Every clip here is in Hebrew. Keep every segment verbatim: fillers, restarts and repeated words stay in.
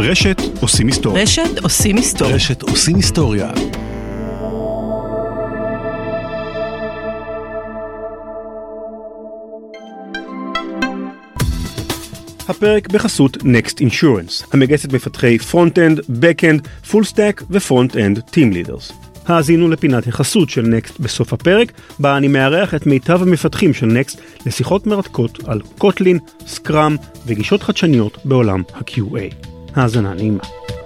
רשת עושים היסטוריה. רשת עושים היסטוריה. רשת עושים היסטוריה. הפרק בחסות Next Insurance, המגייסת מפתחי Front-End, Back-End, Full-Stack ו-Front-End Team Leaders. האזינו לפינת החסות של Next בסוף הפרק, בה אני מארח את מיטב המפתחים של Next לשיחות מרתקות על קוטלין, סקראם וגישות חדשניות בעולם ה-קיו איי. האזנה נעימה.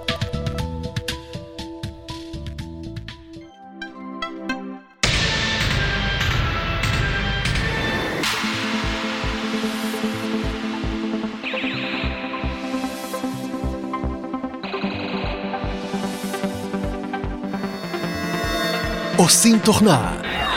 עושים תוכנה.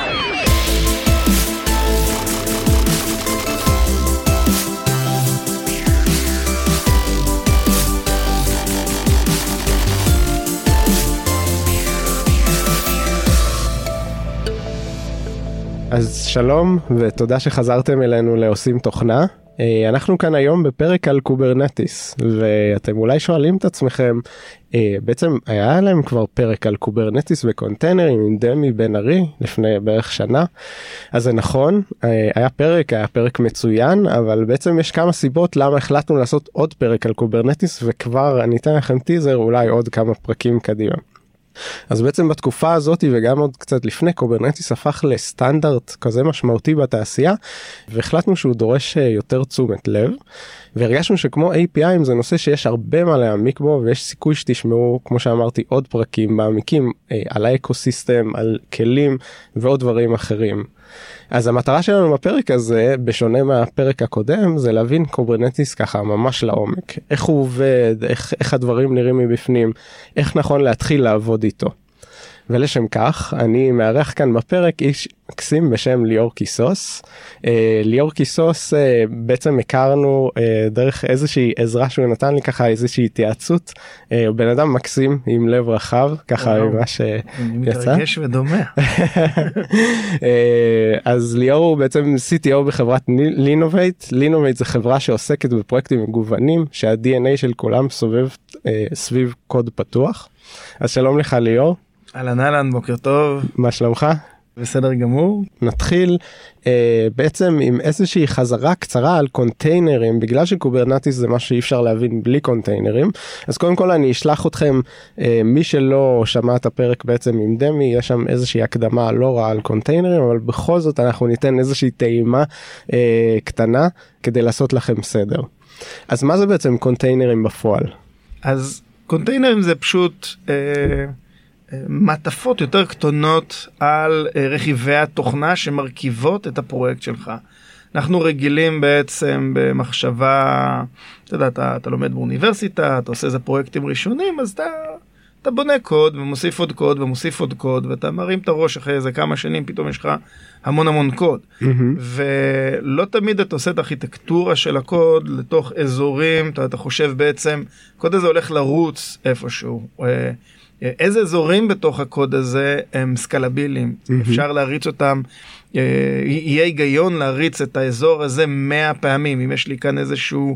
אז שלום ותודה שחזרתם אלינו לעושים תוכנה. אנחנו כאן היום בפרק על קוברנטיס, ואתם אולי שואלים את עצמכם, בעצם היה להם כבר פרק על קוברנטיס וקונטיינרים עם דמי בן ארי לפני בערך שנה, אז זה נכון, היה פרק, היה פרק מצוין, אבל בעצם יש כמה סיבות למה החלטנו לעשות עוד פרק על קוברנטיס, וכבר אני אתן לכם טיזר אולי עוד כמה פרקים קדימה. אז בעצם בתקופה הזאת וגם עוד קצת לפני, קוברנטיס הפך לסטנדרט כזה משמעותי בתעשייה, והחלטנו שהוא דורש יותר תשומת לב, והרגשנו שכמו איי פי איי זה נושא שיש הרבה מה להעמיק בו, ויש סיכוי שתשמעו, כמו שאמרתי, עוד פרקים מעמיקים על האקוסיסטם, על כלים ועוד דברים אחרים. אז המטרה שלנו בפרק הזה, בשונה מהפרק הקודם, זה להבין קוברנטיס ככה ממש לעומק. איך הוא עובד, איך, איך הדברים נראים מבפנים, איך נכון להתחיל לעבוד איתו. ולשם כך, אני מארח כאן בפרק איש מקסים בשם ליאור קיסוס. אה, ליאור קיסוס אה, בעצם הכרנו אה, דרך איזושהי עזרה שהוא נתן לי, ככה איזושהי התייעצות. אה, הוא בן אדם מקסים עם לב רחב, ככה ממה שיצא. אני מתרגש ודומה. אה, אז ליאור הוא בעצם סי טי או בחברת לינובייט. לינובייט זה חברה שעוסקת בפרויקטים מגוונים, שה-די אן איי של כולם סובב אה, סביב קוד פתוח. אז שלום לך ליאור. אהלן אהלן, בוקר טוב. מה שלומך? בסדר גמור. נתחיל אה, בעצם עם איזושהי חזרה קצרה על קונטיינרים, בגלל שקוברנטיס זה משהו שאי אפשר להבין בלי קונטיינרים. אז קודם כל אני אשלח אתכם, אה, מי שלא שמע את הפרק בעצם עם דמי, יש שם איזושהי הקדמה לא רעה על קונטיינרים, אבל בכל זאת אנחנו ניתן איזושהי טעימה אה, קטנה כדי לעשות לכם סדר. אז מה זה בעצם קונטיינרים בפועל? אז קונטיינרים זה פשוט אה, מטפות יותר קטנות על רכיבי התוכנה שמרכיבות את הפרויקט שלך. אנחנו רגילים בעצם במחשבה, אתה יודע, אתה, אתה לומד באוניברסיטה, אתה עושה איזה פרויקטים ראשונים, אז אתה, אתה בונה קוד ומוסיף עוד קוד ומוסיף עוד קוד, ואתה מרים את הראש אחרי איזה כמה שנים, פתאום יש לך המון המון קוד. Mm-hmm. ולא תמיד אתה עושה את הארכיטקטורה של הקוד לתוך אזורים, אתה, אתה חושב בעצם, קוד הזה הולך לרוץ איפשהו. איזה אזורים בתוך הקוד הזה הם סקלביליים, mm-hmm. אפשר להריץ אותם, יהיה היגיון להריץ את האזור הזה מאה פעמים, אם יש לי כאן איזשהו,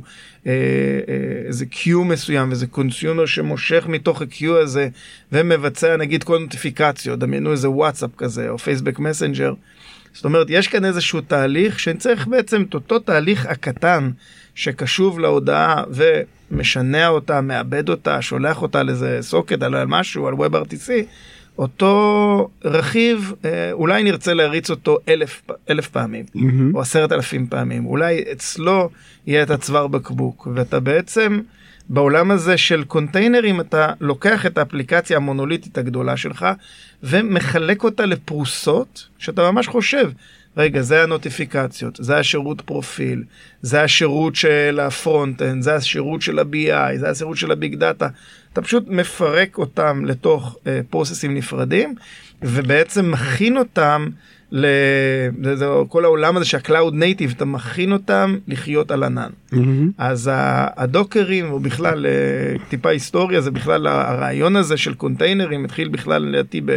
איזה קיו מסוים, איזה קונסיומר שמושך מתוך הקיו הזה, ומבצע נגיד כל נוטיפיקציות, דמיינו איזה וואטסאפ כזה, או פייסבוק מסנג'ר, זאת אומרת, יש כאן איזשהו תהליך, שנצטרך בעצם את אותו תהליך הקטן, שקשוב להודעה ומשנע אותה, מאבד אותה, שולח אותה לאיזה סוקט על משהו, על WebRTC, אותו רכיב, אולי נרצה להריץ אותו אלף, אלף פעמים, mm-hmm. או עשרת אלפים פעמים. אולי אצלו יהיה את הצוואר בקבוק, ואתה בעצם, בעולם הזה של קונטיינרים, אתה לוקח את האפליקציה המונוליטית הגדולה שלך, ומחלק אותה לפרוסות, שאתה ממש חושב, רגע, זה הנוטיפיקציות, זה השירות פרופיל, זה השירות של הפרונט-אנד, זה השירות של ה-בי איי, זה השירות של הביג דאטה. אתה פשוט מפרק אותם לתוך uh, פרוססים נפרדים, ובעצם מכין אותם, ל... זה, זה, כל העולם הזה שהקלאוד נייטיב, אתה מכין אותם לחיות על ענן. Mm-hmm. אז הדוקרים, או בכלל, טיפה היסטוריה, זה בכלל הרעיון הזה של קונטיינרים, התחיל בכלל לדעתי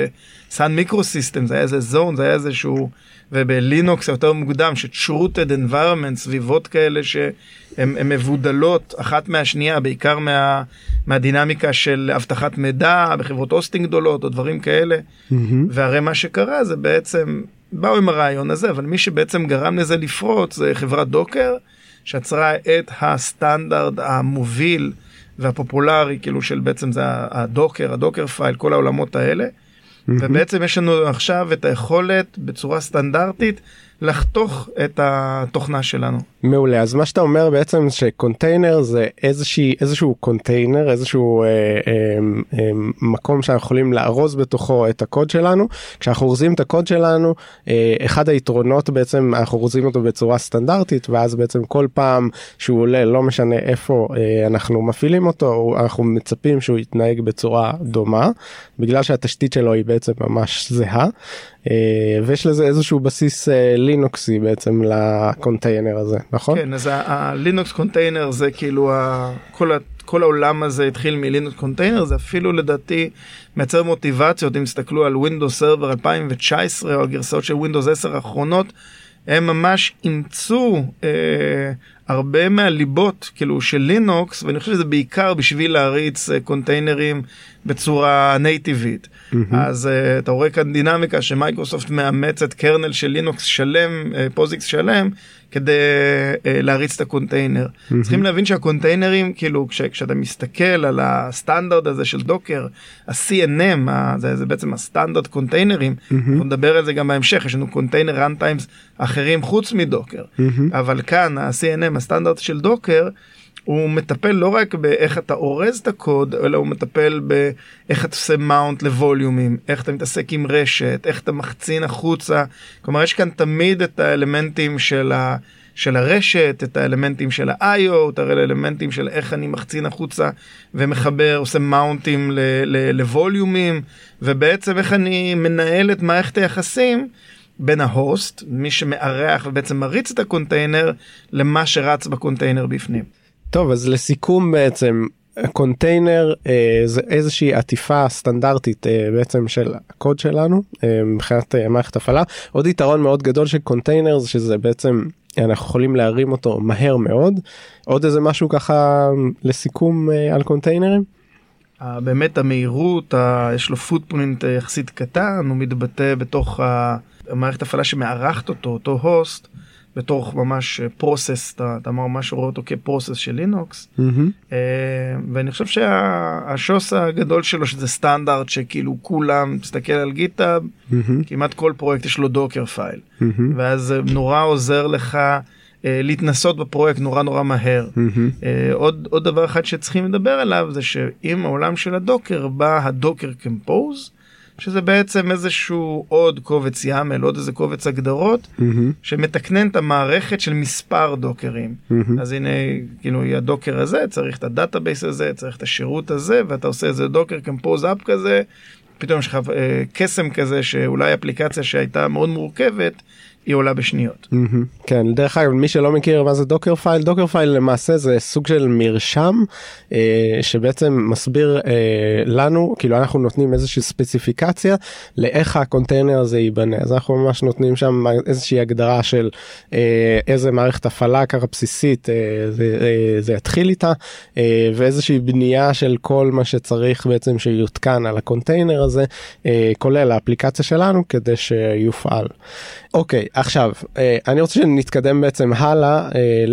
סאן מיקרוסיסטם, זה היה איזה זון, זה היה איזשהו, ובלינוקס יותר מוקדם, ש-trooted environment, סביבות כאלה שהן מבודלות אחת מהשנייה, בעיקר מה, מהדינמיקה של הבטחת מידע, בחברות הוסטינג גדולות, או דברים כאלה. Mm-hmm. והרי מה שקרה זה בעצם, באו עם הרעיון הזה, אבל מי שבעצם גרם לזה לפרוץ, זה חברת דוקר, שיצרה את הסטנדרט המוביל והפופולרי, כאילו של בעצם זה הדוקר, הדוקר פייל, כל העולמות האלה. Mm-hmm. ובעצם יש לנו עכשיו את היכולת בצורה סטנדרטית לחתוך את התוכנה שלנו. מעולה, אז מה שאתה אומר בעצם שקונטיינר זה איזושהי, איזשהו קונטיינר, איזשהו אה, אה, אה, מקום שאנחנו יכולים לארוז בתוכו את הקוד שלנו. כשאנחנו אורזים את הקוד שלנו, אה, אחד היתרונות בעצם אנחנו אורזים אותו בצורה סטנדרטית, ואז בעצם כל פעם שהוא עולה, לא משנה איפה אה, אנחנו מפעילים אותו, אנחנו מצפים שהוא יתנהג בצורה דומה, בגלל שהתשתית שלו היא בעצם ממש זהה. ויש לזה איזשהו בסיס לינוקסי בעצם לקונטיינר הזה, נכון? כן, אז הלינוקס קונטיינר זה כאילו, כל, כל העולם הזה התחיל מלינוקס קונטיינר, זה אפילו לדעתי מייצר מוטיבציות, אם תסתכלו על Windows Server אלפיים תשע עשרה או הגרסאות של Windows עשר האחרונות, הם ממש אימצו אה, הרבה מהליבות כאילו של לינוקס, ואני חושב שזה בעיקר בשביל להריץ אה, קונטיינרים בצורה נייטיבית. Mm-hmm. אז אה, אתה רואה כאן דינמיקה שמייקרוסופט מאמצת קרנל של לינוקס שלם, אה, פוזיקס שלם, כדי אה, להריץ את הקונטיינר. Mm-hmm. צריכים להבין שהקונטיינרים, כאילו כש, כשאתה מסתכל על הסטנדרט הזה של דוקר, ה-סי אן אם, ה, זה, זה בעצם הסטנדרט קונטיינרים, mm-hmm. אנחנו נדבר על זה גם בהמשך, יש לנו קונטיינר רן-טיימס אחרים חוץ מדוקר. Mm-hmm. אבל כאן ה-סי אן אם, הסטנדרט של דוקר, הוא מטפל לא רק באיך אתה אורז את הקוד, אלא הוא מטפל באיך אתה עושה מאונט לווליומים, איך אתה מתעסק עם רשת, איך אתה מחצין החוצה. כלומר, יש כאן תמיד את האלמנטים של, ה, של הרשת, את האלמנטים של ה-איי או, את האלמנטים של איך אני מחצין החוצה ומחבר, עושה מאונטים לווליומים, ובעצם איך אני מנהל את מערכת היחסים, בין ההוסט, מי שמארח ובעצם מריץ את הקונטיינר, למה שרץ בקונטיינר בפנים. טוב, אז לסיכום בעצם, קונטיינר אה, זה איזושהי עטיפה סטנדרטית אה, בעצם של הקוד שלנו, אה, מבחינת אה, מערכת הפעלה. עוד יתרון מאוד גדול של קונטיינר זה שזה בעצם, אנחנו יכולים להרים אותו מהר מאוד. עוד איזה משהו ככה לסיכום אה, על קונטיינרים? באמת המהירות, ה... יש לו פוטפרינט יחסית קטן, הוא מתבטא בתוך המערכת הפעלה שמארחת אותו, אותו הוסט, בתוך ממש פרוסס, אתה, אתה ממש רואה אותו כפרוסס של לינוקס, mm-hmm. ואני חושב שהשוס הגדול שלו שזה סטנדרט שכאילו כולם, תסתכל על גיטאב, mm-hmm. כמעט כל פרויקט יש לו דוקר פייל, mm-hmm. ואז נורא עוזר לך להתנסות בפרויקט נורא נורא מהר. Mm-hmm. עוד, עוד דבר אחד שצריכים לדבר עליו זה שעם העולם של הדוקר בא הדוקר קמפוז, שזה בעצם איזשהו עוד קובץ ימל, עוד איזה קובץ הגדרות, mm-hmm. שמתקנן את המערכת של מספר דוקרים. Mm-hmm. אז הנה, כאילו, הדוקר הזה, צריך את הדאטאבייס הזה, צריך את השירות הזה, ואתה עושה איזה דוקר קמפוז אפ כזה, פתאום יש לך אה, קסם כזה, שאולי אפליקציה שהייתה מאוד מורכבת, היא עולה בשניות. Mm-hmm. כן, דרך אגב, מי שלא מכיר מה זה דוקר פייל, דוקר פייל למעשה זה סוג של מרשם, אה, שבעצם מסביר אה, לנו, כאילו אנחנו נותנים איזושהי ספציפיקציה, לאיך הקונטיינר הזה ייבנה. אז אנחנו ממש נותנים שם איזושהי הגדרה של אה, איזה מערכת הפעלה ככה בסיסית, אה, זה, אה, זה יתחיל איתה, אה, ואיזושהי בנייה של כל מה שצריך בעצם שיותקן על הקונטיינר הזה, אה, כולל האפליקציה שלנו, כדי שיופעל. אוקיי, עכשיו, אני רוצה שנתקדם בעצם הלאה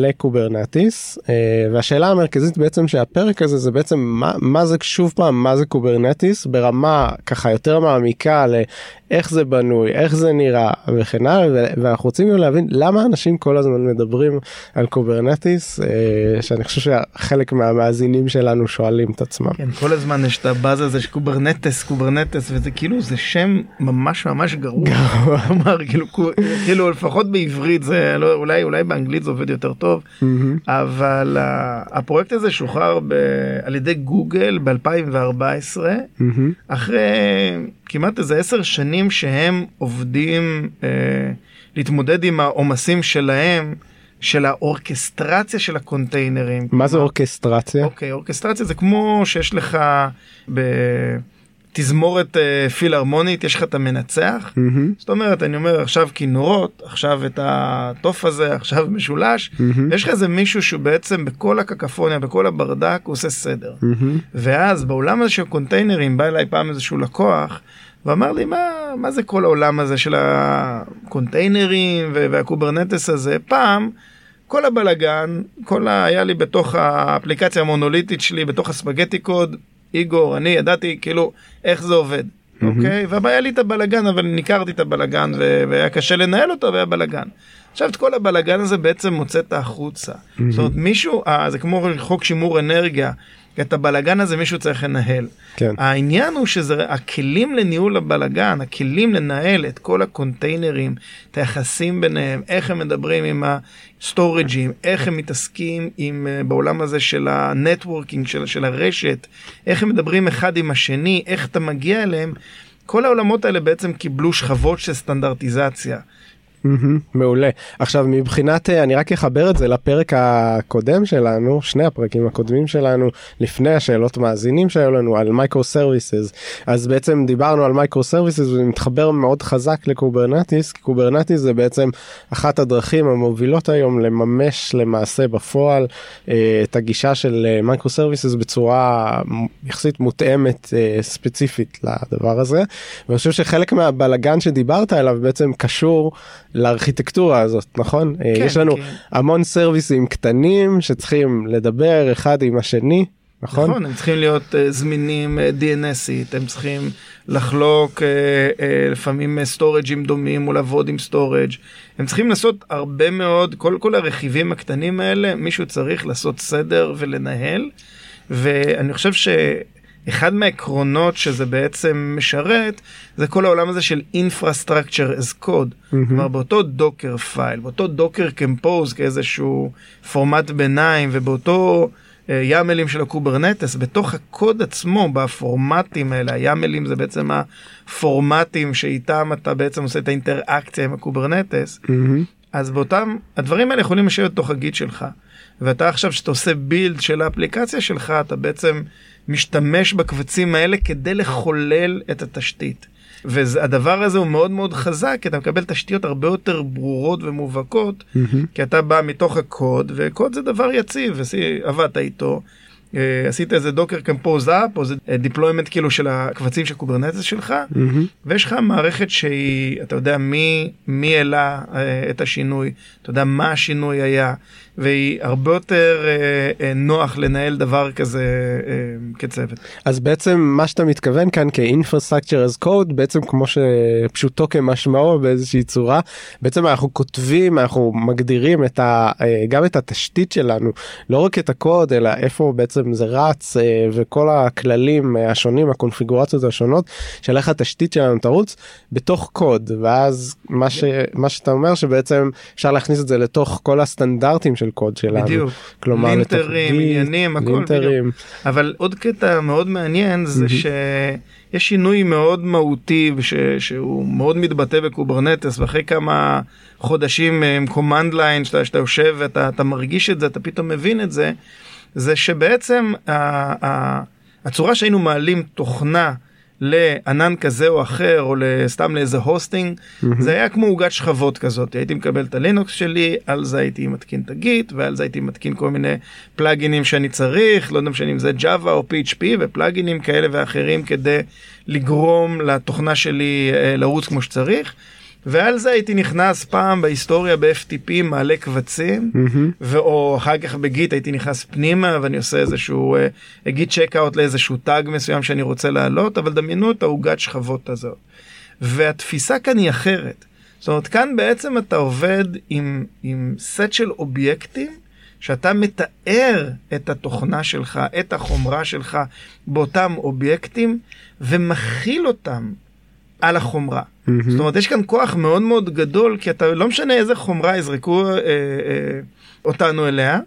לקוברנטיס, והשאלה המרכזית בעצם שהפרק הזה זה בעצם מה, מה זה, שוב פעם, מה זה קוברנטיס, ברמה ככה יותר מעמיקה לאיך זה בנוי, איך זה נראה וכן הלאה, ואנחנו רוצים גם להבין למה אנשים כל הזמן מדברים על קוברנטיס, שאני חושב שחלק מהמאזינים שלנו שואלים את עצמם. כן, כל הזמן יש את הבאז הזה של קוברנטס, קוברנטס, וזה כאילו, זה שם ממש ממש גרוע. גרוע. כאילו, כאילו לפחות בעברית זה לא, אולי אולי באנגלית זה עובד יותר טוב, mm-hmm. אבל uh, הפרויקט הזה שוחרר ב, על ידי גוגל ב-אלפיים וארבע עשרה, mm-hmm. אחרי כמעט איזה עשר שנים שהם עובדים uh, להתמודד עם העומסים שלהם, של האורקסטרציה של הקונטיינרים. מה זה אורקסטרציה? אוקיי, אורקסטרציה זה כמו שיש לך ב תזמורת uh, פילהרמונית, יש לך את המנצח, mm-hmm. זאת אומרת, אני אומר, עכשיו כינורות, עכשיו את הטוף הזה, עכשיו משולש, mm-hmm. יש לך איזה מישהו שהוא בעצם בכל הקקפוניה, בכל הברדק, הוא עושה סדר. Mm-hmm. ואז בעולם הזה של קונטיינרים, בא אליי פעם איזשהו לקוח, ואמר לי, מה, מה זה כל העולם הזה של הקונטיינרים והקוברנטס הזה? פעם, כל הבלגן, כל ה... היה לי בתוך האפליקציה המונוליטית שלי, בתוך הספגטי קוד, איגור, אני ידעתי כאילו איך זה עובד, mm-hmm. אוקיי? והבעיה לי את הבלגן, אבל ניכרתי את הבלגן, ו... והיה קשה לנהל אותו, והיה בלגן. עכשיו, את כל הבלגן הזה בעצם מוצאת החוצה. Mm-hmm. זאת אומרת, מישהו, אה, זה כמו חוק שימור אנרגיה, את הבלגן הזה מישהו צריך לנהל. כן. העניין הוא שזה הכלים לניהול הבלגן, הכלים לנהל את כל הקונטיינרים, את היחסים ביניהם, איך הם מדברים עם הסטורג'ים, איך הם מתעסקים עם, בעולם הזה של הנטוורקינג, של, של הרשת, איך הם מדברים אחד עם השני, איך אתה מגיע אליהם. כל העולמות האלה בעצם קיבלו שכבות של סטנדרטיזציה. מעולה. עכשיו מבחינת, אני רק אחבר את זה לפרק הקודם שלנו, שני הפרקים הקודמים שלנו, לפני השאלות מאזינים שהיו לנו על מייקרו סרוויסס, אז בעצם דיברנו על מייקרו סרוויסס וזה מתחבר מאוד חזק לקוברנטיס, כי קוברנטיס זה בעצם אחת הדרכים המובילות היום לממש למעשה בפועל את הגישה של מייקרו סרוויסס בצורה יחסית מותאמת ספציפית לדבר הזה, ואני חושב שחלק מהבלגן שדיברת עליו בעצם קשור לארכיטקטורה הזאת, נכון? כן, יש לנו כן. המון סרוויסים קטנים שצריכים לדבר אחד עם השני, נכון? נכון, הם צריכים להיות uh, זמינים uh, די אן אס-ית, הם צריכים לחלוק uh, uh, לפעמים סטורג'ים דומים או לעבוד עם סטורג', הם צריכים לעשות הרבה מאוד, כל, כל הרכיבים הקטנים האלה, מישהו צריך לעשות סדר ולנהל, ואני חושב ש... אחד מהעקרונות שזה בעצם משרת, זה כל העולם הזה של Infrastructure as Code. Mm-hmm. כלומר, באותו דוקר פייל, באותו דוקר קמפוז כאיזשהו פורמט ביניים, ובאותו uh, ימלים של הקוברנטס, בתוך הקוד עצמו, בפורמטים האלה, הימלים זה בעצם הפורמטים שאיתם אתה בעצם עושה את האינטראקציה עם הקוברנטס, mm-hmm. אז באותם, הדברים האלה יכולים לשבת בתוך הגיט שלך. ואתה עכשיו שאתה עושה בילד של האפליקציה שלך, אתה בעצם משתמש בקבצים האלה כדי לחולל את התשתית. והדבר הזה הוא מאוד מאוד חזק, כי אתה מקבל תשתיות הרבה יותר ברורות ומובהקות, mm-hmm. כי אתה בא מתוך הקוד, וקוד זה דבר יציב, עבדת איתו, עשית איזה דוקר קמפוז אפ, או זה דיפלוימנט כאילו של הקבצים של קוברנטס שלך, mm-hmm. ויש לך מערכת שהיא, אתה יודע מי, מי העלה את השינוי, אתה יודע מה השינוי היה, והיא הרבה יותר אה, אה, נוח לנהל דבר כזה אה, כצוות. אז בעצם מה שאתה מתכוון כאן כ-Infrastructure as Code, בעצם כמו שפשוטו כמשמעו באיזושהי צורה, בעצם אנחנו כותבים, אנחנו מגדירים את ה, אה, גם את התשתית שלנו, לא רק את הקוד, אלא איפה בעצם זה רץ, אה, וכל הכללים השונים, הקונפיגורציות השונות, של איך התשתית שלנו תרוץ, בתוך קוד, ואז מה, ש, מה שאתה אומר שבעצם אפשר להכניס את זה לתוך כל הסטנדרטים של קוד שלנו. בדיוק. כלומר, לינטרים, עניינים, הכל בדיוק. אבל עוד קטע מאוד מעניין זה שיש שינוי מאוד מהותי שהוא מאוד מתבטא בקוברנטס, ואחרי כמה חודשים עם command line שאתה, שאתה יושב ואתה אתה מרגיש את זה, אתה פתאום מבין את זה, זה שבעצם הצורה שהיינו מעלים תוכנה לענן כזה או אחר, או סתם לאיזה הוסטינג, mm-hmm. זה היה כמו עוגת שכבות כזאת. הייתי מקבל את הלינוקס שלי, על זה הייתי מתקין את הגיט, ועל זה הייתי מתקין כל מיני פלאגינים שאני צריך, לא יודע משנה אם זה ג'אווה או פי אייץ' פי, ופלאגינים כאלה ואחרים כדי לגרום לתוכנה שלי לרוץ כמו שצריך. ועל זה הייתי נכנס פעם בהיסטוריה ב-אף טי פי, מעלה קבצים, mm-hmm. או אחר כך בגיט הייתי נכנס פנימה, ואני עושה איזשהו גיט צ'קאוט לאיזשהו טאג מסוים שאני רוצה לעלות, אבל דמיינו את העוגת שכבות הזאת. והתפיסה כאן היא אחרת. זאת אומרת, כאן בעצם אתה עובד עם, עם סט של אובייקטים, שאתה מתאר את התוכנה שלך, את החומרה שלך, באותם אובייקטים, ומכיל אותם על החומרה. Mm-hmm. זאת אומרת, יש כאן כוח מאוד מאוד גדול, כי אתה לא משנה איזה חומרה יזרקו אה, אה, אותנו אליה,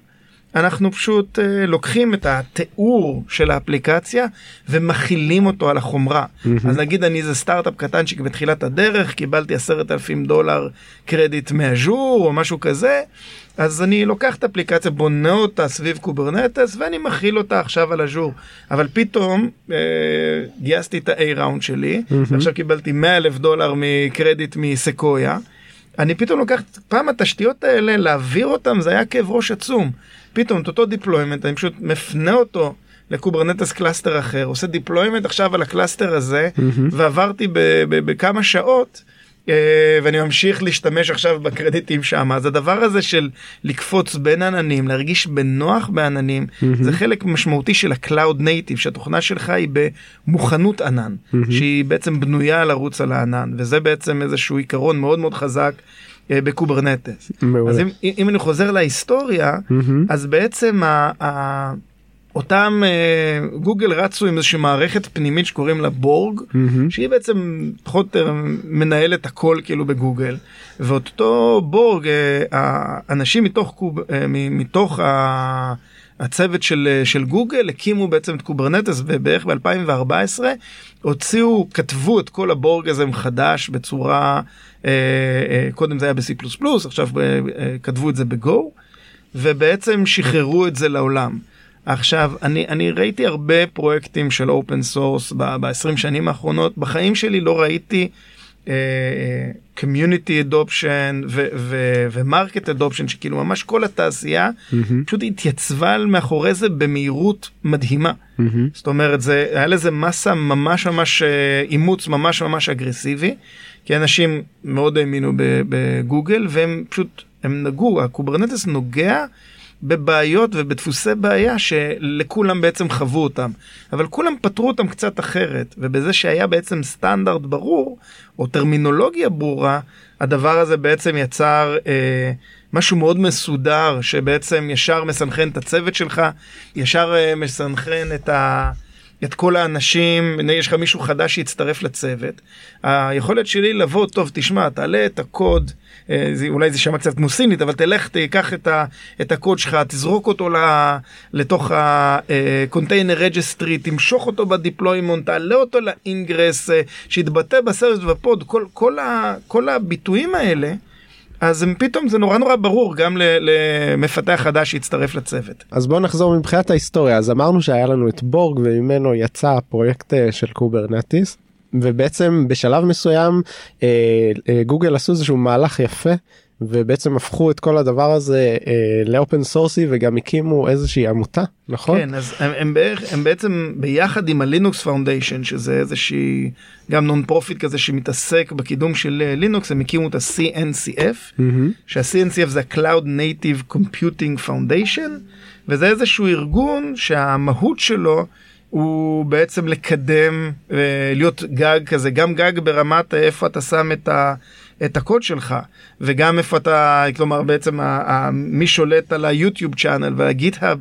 אנחנו פשוט אה, לוקחים את התיאור של האפליקציה ומכילים אותו על החומרה. Mm-hmm. אז נגיד אני איזה סטארט-אפ קטנצ'יק בתחילת הדרך, קיבלתי עשרת אלפים דולר קרדיט מאז'ור או משהו כזה, אז אני לוקח את האפליקציה, בונה אותה סביב קוברנטס, ואני מכיל אותה עכשיו על אז'ור. אבל פתאום אה, גייסתי את ה-A-ראונד שלי, mm-hmm. ועכשיו קיבלתי מאה אלף דולר מקרדיט מסקויה, אני פתאום לוקח פעם התשתיות האלה, להעביר אותם, זה היה כאב ראש עצום. פתאום את אותו דיפלוימנט, אני פשוט מפנה אותו לקוברנטס קלאסטר אחר, עושה דיפלוימנט עכשיו על הקלאסטר הזה, mm-hmm. ועברתי ב- ב- בכמה שעות, ואני ממשיך להשתמש עכשיו בקרדיטים שם. אז הדבר הזה של לקפוץ בין עננים, להרגיש בנוח בעננים, mm-hmm. זה חלק משמעותי של ה-Cloud Native, שהתוכנה שלך היא במוכנות ענן, mm-hmm. שהיא בעצם בנויה לרוץ על הענן, וזה בעצם איזשהו עיקרון מאוד מאוד חזק בקוברנטס. מעולה. אז אם, אם אני חוזר להיסטוריה, mm-hmm. אז בעצם ה... ה אותם uh, גוגל רצו עם איזושהי מערכת פנימית שקוראים לה בורג, mm-hmm. שהיא בעצם פחות uh, מנהלת הכל כאילו בגוגל, ואותו בורג, uh, האנשים מתוך, קוב, uh, מתוך ה... הצוות של, של גוגל הקימו בעצם את קוברנטס, ובערך ב-אלפיים וארבע עשרה הוציאו, כתבו את כל הבורג הזה מחדש בצורה, אה, אה, קודם זה היה ב-C פלוס פלוס, עכשיו אה, כתבו את זה ב-Go, ובעצם שחררו את זה לעולם. עכשיו, אני, אני ראיתי הרבה פרויקטים של אופן סורס ב-עשרים שנים האחרונות, בחיים שלי לא ראיתי uh, community adoption ו-market adoption, שכאילו ממש כל התעשייה mm-hmm. פשוט התייצבה מאחורי זה במהירות מדהימה. Mm-hmm. זאת אומרת, זה, היה לזה מסה ממש ממש אימוץ ממש ממש אגרסיבי, כי אנשים מאוד האמינו בגוגל, והם פשוט, הם נגעו, הקוברנטס נוגע בבעיות ובדפוסי בעיה שלכולם בעצם חוו אותם, אבל כולם פתרו אותם קצת אחרת, ובזה שהיה בעצם סטנדרט ברור, או טרמינולוגיה ברורה, הדבר הזה בעצם יצר אה, משהו מאוד מסודר, שבעצם ישר מסנכרן את הצוות שלך, ישר אה, מסנכרן את ה... את כל האנשים, הנה יש לך מישהו חדש שיצטרף לצוות, היכולת שלי לבוא, טוב תשמע, תעלה את הקוד, אולי זה שמע קצת מוסינית, אבל תלך, תיקח את, ה, את הקוד שלך, תזרוק אותו לתוך ה-container registry, תמשוך אותו בדיפלוימנט, תעלה אותו לאינגרס, שיתבטא בסרוויס ופוד, כל, כל, ה, כל הביטויים האלה, אז פתאום זה נורא נורא ברור גם למפתח חדש שיצטרף לצוות. אז בואו נחזור מבחינת ההיסטוריה. אז אמרנו שהיה לנו את בורג, וממנו יצא הפרויקט של קוברנטיס, ובעצם בשלב מסוים גוגל עשו איזשהו מהלך יפה, ובעצם הפכו את כל הדבר הזה לאופן סורסי, וגם הקימו איזושהי עמותה, נכון? כן, אז הם, הם, בערך, הם בעצם ביחד עם הלינוקס פאונדיישן, שזה איזושהי גם נון פרופיט כזה שמתעסק בקידום של לינוקס, הם הקימו את ה-C N C F, mm-hmm. שה-C N C F זה ה-Cloud Native Computing Foundation, וזה איזשהו ארגון שהמהות שלו הוא בעצם לקדם, להיות גג כזה, גם גג ברמת איפה אתה שם את ה... את הקוד שלך, וגם איפה אתה, כלומר בעצם ה, ה, מי שולט על היוטיוב צ'אנל והגיט-האב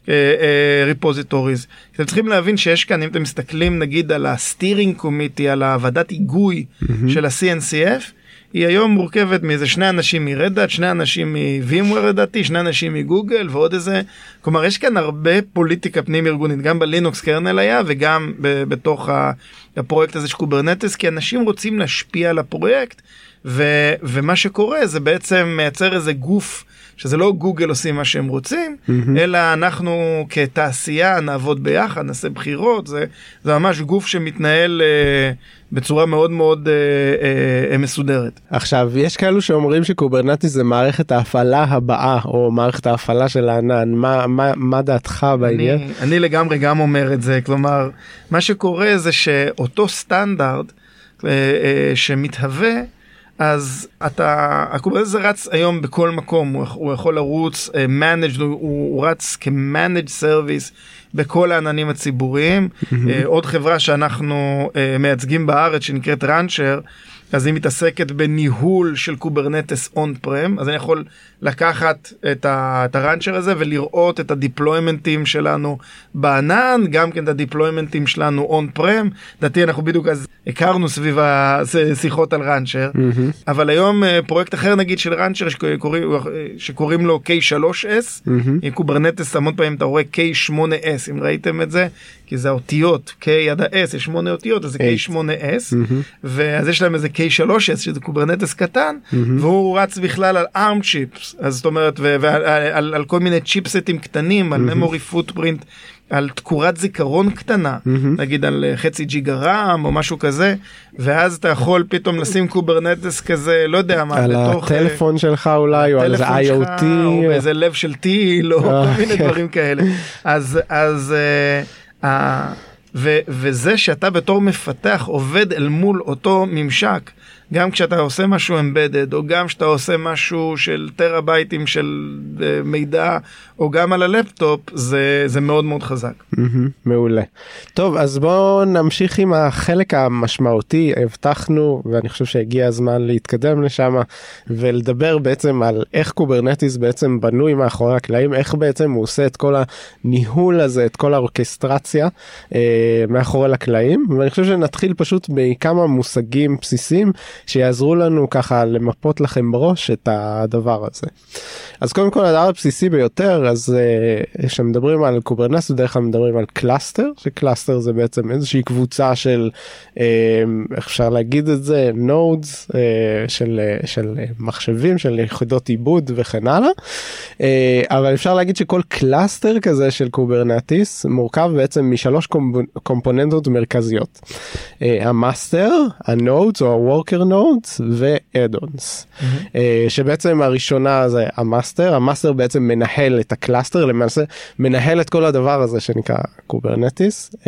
ריפוזיטוריז. אתם צריכים להבין שיש כאן, אם אתם מסתכלים נגיד על הסטירינג קומיטי, על הוועדת היגוי mm-hmm. של ה-C N C F, היא היום מורכבת מאיזה שני אנשים מרדאט, שני אנשים מ-VMware לדעתי, שני אנשים מגוגל ועוד איזה, כלומר יש כאן הרבה פוליטיקה פנים ארגונית, גם בלינוקס קרנל היה וגם ב- בתוך הפרויקט הזה של קוברנטס, כי אנשים רוצים להשפיע על הפרויקט, ו- ומה שקורה זה בעצם מייצר איזה גוף, שזה לא גוגל עושים מה שהם רוצים, mm-hmm. אלא אנחנו כתעשייה נעבוד ביחד, נעשה בחירות, זה, זה ממש גוף שמתנהל אה, בצורה מאוד מאוד אה, אה, מסודרת. עכשיו, יש כאלו שאומרים שקוברנטיס זה מערכת ההפעלה הבאה, או מערכת ההפעלה של הענן, מה, מה, מה דעתך בעניין? אני, אני לגמרי גם אומר את זה, כלומר, מה שקורה זה שאותו סטנדרט אה, אה, שמתהווה, אז אתה, הקוברנטס זה רץ היום בכל מקום, הוא, הוא יכול לרוץ, uh, managed, הוא, הוא רץ כ-managed service בכל העננים הציבוריים. Mm-hmm. Uh, עוד חברה שאנחנו uh, מייצגים בארץ שנקראת רנצ'ר, אז היא מתעסקת בניהול של קוברנטס און פרם, אז אני יכול לקחת את, ה, את הראנצ'ר הזה ולראות את הדיפלוימנטים שלנו בענן, גם כן את הדיפלוימנטים שלנו און פרם, דעתי אנחנו בדיוק אז הכרנו סביב השיחות על ראנצ'ר, mm-hmm. אבל היום פרויקט אחר נגיד של ראנצ'ר שקוראים, שקוראים לו קיי שלוש אס, mm-hmm. עם קוברנטס המון פעמים אתה רואה קיי שמונה אס, אם ראיתם את זה, כי זה האותיות, K עד ה-S, יש שמונה אותיות, אז זה קיי שמונה אס, mm-hmm. ואז יש להם איזה קיי שלוש אס, שזה קוברנטס קטן, mm-hmm. והוא רץ בכלל על ARM chips, אז זאת אומרת, ועל על, על כל מיני צ'יפסטים קטנים, על mm-hmm. memory footprint, על תקורת זיכרון קטנה, mm-hmm. נגיד על חצי ג'יגה רם או משהו כזה, ואז אתה יכול פתאום לשים קוברנטס כזה, לא יודע מה, על בתוך... על הטלפון שלך אולי, או על איזה איי או טי. או באיזה לב של טיל, או כל מיני דברים כאלה. אז, אז, uh, ו, וזה שאתה בתור מפתח עובד אל מול אותו ממשק, גם כשאתה עושה משהו אמבדד, או גם כשאתה עושה משהו של טראבייטים של מידע, או גם על הלפטופ, זה, זה מאוד מאוד חזק. מעולה. טוב, אז בואו נמשיך עם החלק המשמעותי. הבטחנו, ואני חושב שהגיע הזמן להתקדם לשם, ולדבר בעצם על איך קוברנטיס בעצם בנוי מאחורי הקלעים, איך בעצם הוא עושה את כל הניהול הזה, את כל האורקסטרציה אה, מאחורי הקלעים, ואני חושב שנתחיל פשוט בכמה מושגים בסיסיים, שיעזרו לנו ככה למפות לכם בראש את הדבר הזה. אז קודם כל הדבר הבסיסי ביותר, אז uh, שמדברים על קוברנטס, בדרך כלל מדברים על קלאסטר, שקלאסטר זה בעצם איזושהי קבוצה של, uh, איך אפשר להגיד את זה, נודס, uh, של, uh, של uh, מחשבים, של יחידות עיבוד וכן הלאה, uh, אבל אפשר להגיד שכל קלאסטר כזה של קוברנטיס מורכב בעצם משלוש קומפוננטות מרכזיות. Uh, המאסטר, הנודס או הוורקר נודס ואדונס, mm-hmm. uh, שבעצם הראשונה זה המאסטר, המאסטר בעצם מנהל את הקלאסטר, למעשה מנהל את כל הדבר הזה שנקרא קוברנטיס, uh,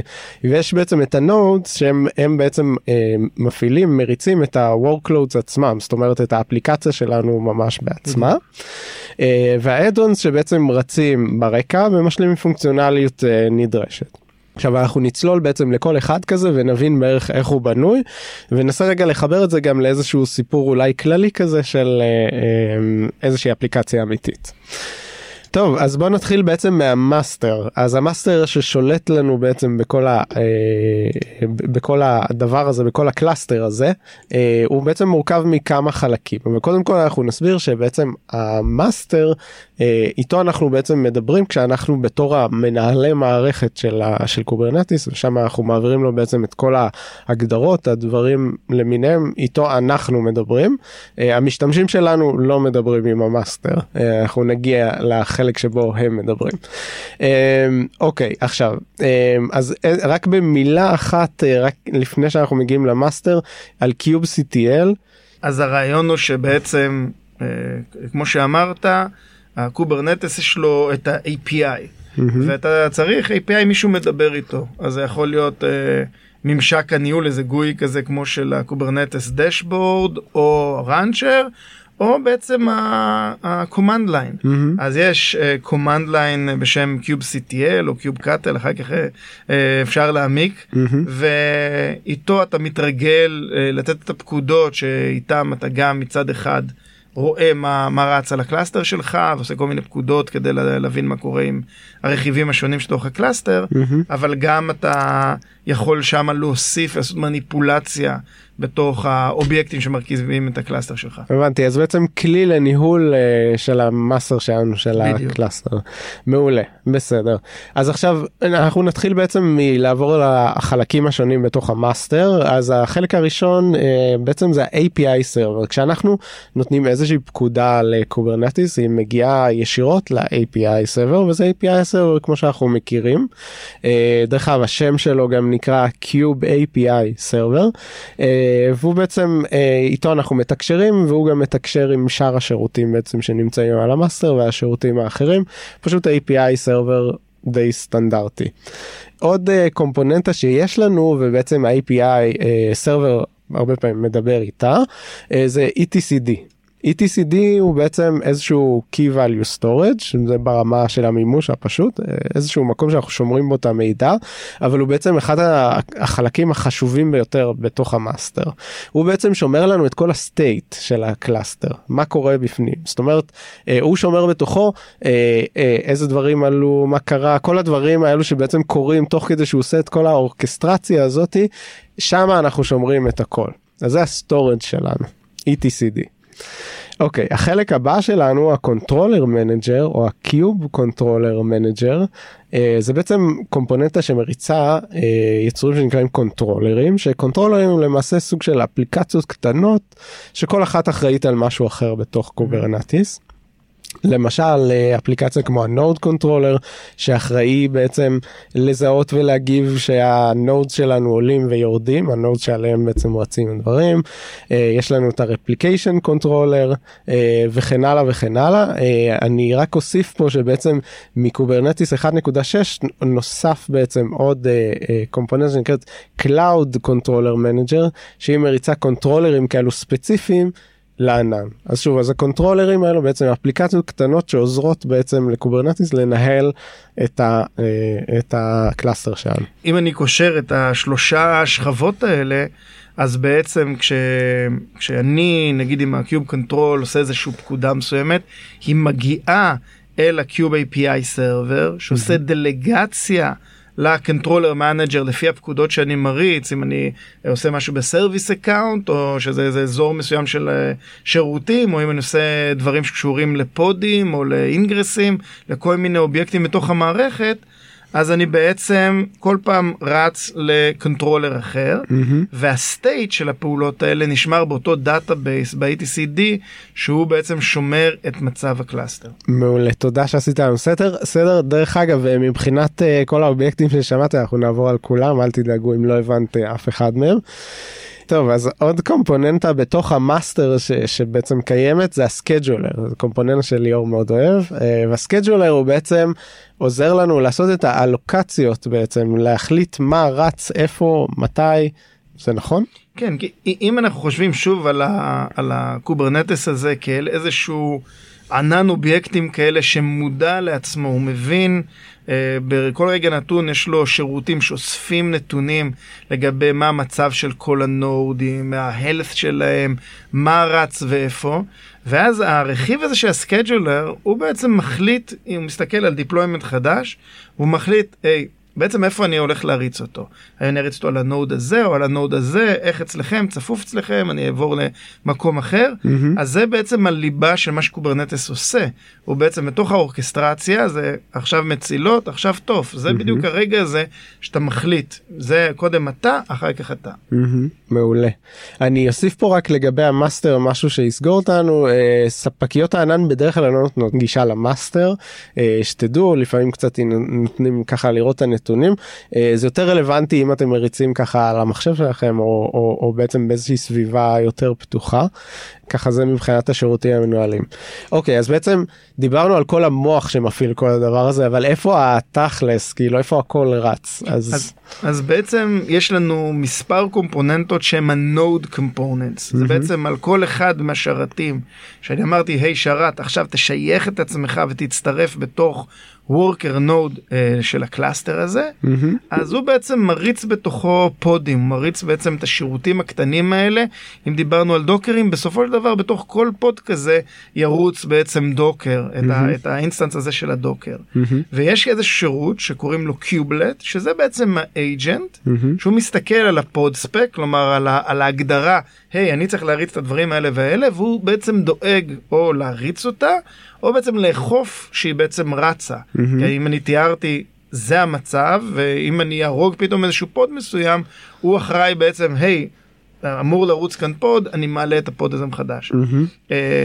ויש בעצם את הנודס שהם הם בעצם uh, מפעילים, מריצים את ה-workloads עצמם, זאת אומרת את האפליקציה שלנו ממש בעצמה, mm-hmm. uh, והאדונס שבעצם רצים ברקע ומשלימים פונקציונליות uh, נדרשת. עכשיו אנחנו נצלול בעצם לכל אחד כזה ונבין בערך איך הוא בנוי, וננסה רגע לחבר את זה גם לאיזשהו סיפור אולי כללי כזה של איזושהי אפליקציה אמיתית. טוב, אז בואו נתחיל בעצם מהמאסטר. אז המאסטר ששולט לנו בעצם בכל, ה, אה, בכל הדבר הזה, בכל הקלאסטר הזה, אה, הוא בעצם מורכב מכמה חלקים. וקודם כל אנחנו נסביר שבעצם המאסטר, אה, איתו אנחנו בעצם מדברים כשאנחנו בתור המנהלי מערכת של, ה, של קוברנטיס, ושם אנחנו מעבירים לו בעצם את כל ההגדרות, הדברים למיניהם, איתו אנחנו מדברים. אה, המשתמשים שלנו לא מדברים עם המאסטר. אה, אנחנו נגיע לחלק חלק שבו הם מדברים. אוקיי, עכשיו, אז רק במילה אחת, רק לפני שאנחנו מגיעים למאסטר, על kubectl. אז הרעיון הוא שבעצם, כמו שאמרת, הקוברנטס יש לו את ה-איי פי איי, ואתה צריך איי פי איי, מישהו מדבר איתו, אז זה יכול להיות ממשק הניהול, איזה גוי כזה כמו של הקוברנטס דשבורד, או ראנצ'ר, או בעצם ה-command line. Mm-hmm. אז יש uh, command line בשם kubectl או kubectl, אחר כך uh, אפשר להעמיק, mm-hmm. ואיתו אתה מתרגל uh, לתת את הפקודות שאיתם אתה גם מצד אחד רואה מה, מה רץ על הקלאסטר שלך, ועושה כל מיני פקודות כדי להבין מה קורה עם הרכיבים השונים שתוך הקלאסטר, mm-hmm. אבל גם אתה יכול שם להוסיף, לעשות מניפולציה בתוך האובייקטים שמרכיבים את הקלאסטר שלך. הבנתי, אז בעצם כלי לניהול uh, של המאסטר שלנו, של בדיוק. הקלאסטר. מעולה, בסדר. אז עכשיו אנחנו נתחיל בעצם מלעבור לחלקים השונים בתוך המאסטר. אז החלק הראשון uh, בעצם זה ה-איי פי איי server. כשאנחנו נותנים איזושהי פקודה לקוברנטיס, היא מגיעה ישירות ל-איי פי איי server, וזה איי פי איי server כמו שאנחנו מכירים. Uh, דרך אגב, השם שלו גם נקרא Cube איי פי איי server. Uh, והוא בעצם, איתו אנחנו מתקשרים, והוא גם מתקשר עם שאר השירותים בעצם שנמצאים על המאסטר והשירותים האחרים, פשוט איי פי איי server די סטנדרטי. עוד קומפוננטה שיש לנו, ובעצם ה-איי פי איי server הרבה פעמים מדבר איתה, זה אי טי סי די. E T C D הוא בעצם איזשהו Key Value Storage, זה ברמה של המימוש הפשוט, איזשהו מקום שאנחנו שומרים בו את המידע, אבל הוא בעצם אחד החלקים החשובים ביותר בתוך המאסטר. הוא בעצם שומר לנו את כל הסטייט של הקלאסטר, מה קורה בפנים. זאת אומרת, הוא שומר בתוכו איזה דברים עלו, מה קרה, כל הדברים האלו שבעצם קורים תוך כדי שהוא עושה את כל האורקסטרציה הזאת, שם אנחנו שומרים את הכל. אז זה הסטורג' שלנו, E T C D. אוקיי, okay, החלק הבא שלנו, הקונטרולר מנג'ר, או הקיוב קונטרולר מנג'ר, זה בעצם קומפוננטה שמריצה uh, יצורים שנקראים קונטרולרים, שקונטרולרים הם למעשה סוג של אפליקציות קטנות, שכל אחת אחראית על משהו אחר בתוך קוברנטיס. למשל אפליקציה כמו הנוד קונטרולר שאחראי בעצם לזהות ולהגיב שהנוד שלנו עולים ויורדים, הנוד שעליהם בעצם רצים דברים, יש לנו את הרפליקיישן קונטרולר וכן הלאה וכן הלאה. אני רק אוסיף פה שבעצם מקוברנטיס אחת נקודה שש נוסף בעצם עוד קומפוננט שנקראת Cloud Controller Manager, שהיא מריצה קונטרולרים כאלו ספציפיים לענן. אז שוב, אז הקונטרולרים האלו בעצם אפליקציות קטנות שעוזרות בעצם לקוברנטיס לנהל את ה, את הקלאסטר שלנו. אם אני קושר את השלושה השכבות האלה, אז בעצם כש, כשאני, נגיד עם הקיוב קונטרול עושה איזושהי פקודה מסוימת, היא מגיעה אל הקיוב איי פי איי סרבר, שעושה דלגציה לקונטרולר מנג'ר לפי הפקודות שאני מריץ, אם אני עושה משהו בסרוויס אקאונט, או שזה איזה אזור מסוים של שירותים, או אם אני עושה דברים שקשורים לפודים, או לאינגרסים, לכל מיני אובייקטים בתוך המערכת, אז אני בעצם כל פעם רץ לקונטרולר אחר, mm-hmm. והסטייט של הפעולות האלה נשמר באותו דאטאבייס ב-E T C D, שהוא בעצם שומר את מצב הקלאסטר. מעולה, תודה שעשית לנו סדר. סדר, דרך אגב, מבחינת uh, כל האובייקטים ששמעת, אנחנו נעבור על כולם, אל תדאגו אם לא הבנת אף אחד מהם. טוב, אז עוד קומפוננטה בתוך המאסטר ש, שבעצם קיימת, זה הסקייג'ולר. זה קומפוננטה שליאור מאוד אוהב, והסקייג'ולר הוא בעצם עוזר לנו לעשות את האלוקציות בעצם, להחליט מה רץ, איפה, מתי, זה נכון? כן, כי אם אנחנו חושבים שוב על, ה, על הקוברנטס הזה כאל איזשהו ענן אובייקטים כאלה שמודע לעצמו, הוא מבין, uh, בכל רגע נתון יש לו שירותים שאוספים נתונים לגבי מה המצב של כל הנודים, מה ההלת שלהם, מה רץ ואיפה, ואז הרכיב הזה של הסקייג'ולר, הוא בעצם מחליט, אם הוא מסתכל על דיפלוימנט חדש, הוא מחליט, היי, בעצם איפה אני הולך להריץ אותו? האם אני אריץ אותו על הנוד הזה או על הנוד הזה, איך אצלכם, צפוף אצלכם, אני אעבור למקום אחר. Mm-hmm. אז זה בעצם הליבה של מה שקוברנטס עושה. הוא בעצם בתוך האורקסטרציה, זה עכשיו מצילות, עכשיו טוב. זה mm-hmm. בדיוק הרגע הזה שאתה מחליט. זה קודם אתה, אחר כך אתה. Mm-hmm. מעולה. אני אוסיף פה רק לגבי המאסטר, משהו שיסגור אותנו. אה, ספקיות הענן בדרך כלל לא נותנות גישה למאסטר. אה, שתדעו, לפעמים קצת נותנים ככה לראות את הנתונים. זה יותר רלוונטי אם אתם מריצים ככה על המחשב שלכם, או, או, או בעצם באיזושהי סביבה יותר פתוחה. ככה זה מבחינת השירותים המנוהלים. אוקיי, אז בעצם דיברנו על כל המוח שמפעיל כל הדבר הזה, אבל איפה התכלס, כאילו איפה הכל רץ? אז... אז, אז בעצם יש לנו מספר קומפוננטות שהם ה-node components. Mm-hmm. זה בעצם על כל אחד מהשרתים, שאני אמרתי, היי שרת, עכשיו תשייך את עצמך ותצטרף בתוך worker node uh, של הקלאסטר הזה, mm-hmm. אז הוא בעצם מריץ בתוכו פודים, הוא מריץ בעצם את השירותים הקטנים האלה. אם דיברנו על דוקרים, בסופו של דבר בתוך כל פוד כזה ירוץ בעצם דוקר, mm-hmm. את, ה, את האינסטנס הזה של הדוקר. Mm-hmm. ויש איזה שירות שקוראים לו קיובלט, שזה בעצם האג'נט, mm-hmm. שהוא מסתכל על הפוד ספק, כלומר על, ה, על ההגדרה, היי, אני צריך להריץ את הדברים האלה והאלה, והוא בעצם דואג או להריץ אותה, או בעצם לאכוף שהיא בעצם רצה. Mm-hmm. כי אם אני תיארתי, זה המצב, ואם אני ארוג פתאום איזשהו פוד מסוים, הוא אחראי בעצם, היי, אמור לרוץ כאן פוד, אני מעלה את הפוד הזה מחדש. Mm-hmm.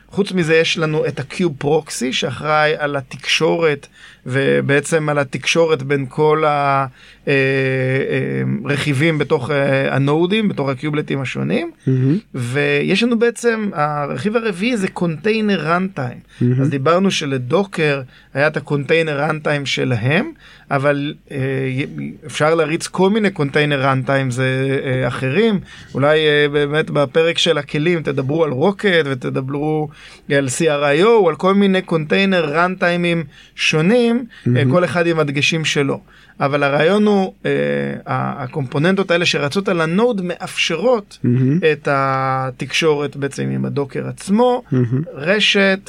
חוץ מזה יש לנו את הקיוב פרוקסי שאחראי על התקשורת ובעצם על התקשורת בין כל הרכיבים בתוך הנודים, בתוך הקיובלטים השונים. Mm-hmm. ויש לנו בעצם, הרכיב הרביעי זה קונטיינר רנטיים. Mm-hmm. אז דיברנו שלדוקר היה את הקונטיינר רנטיים שלהם, אבל אה, אפשר להריץ כל מיני קונטיינר רנטיים זה אה, אחרים. אולי אה, באמת בפרק של הכלים תדברו על רוקט ותדברו על סי אר איי או, על כל מיני קונטיינר רנטיימים שונים, mm-hmm. אה, כל אחד עם הדגשים שלו. אבל הרעיון הוא, אה, הקומפוננטות האלה שרצות על הנוד מאפשרות mm-hmm. את התקשורת בעצם עם הדוקר עצמו, mm-hmm. רשת,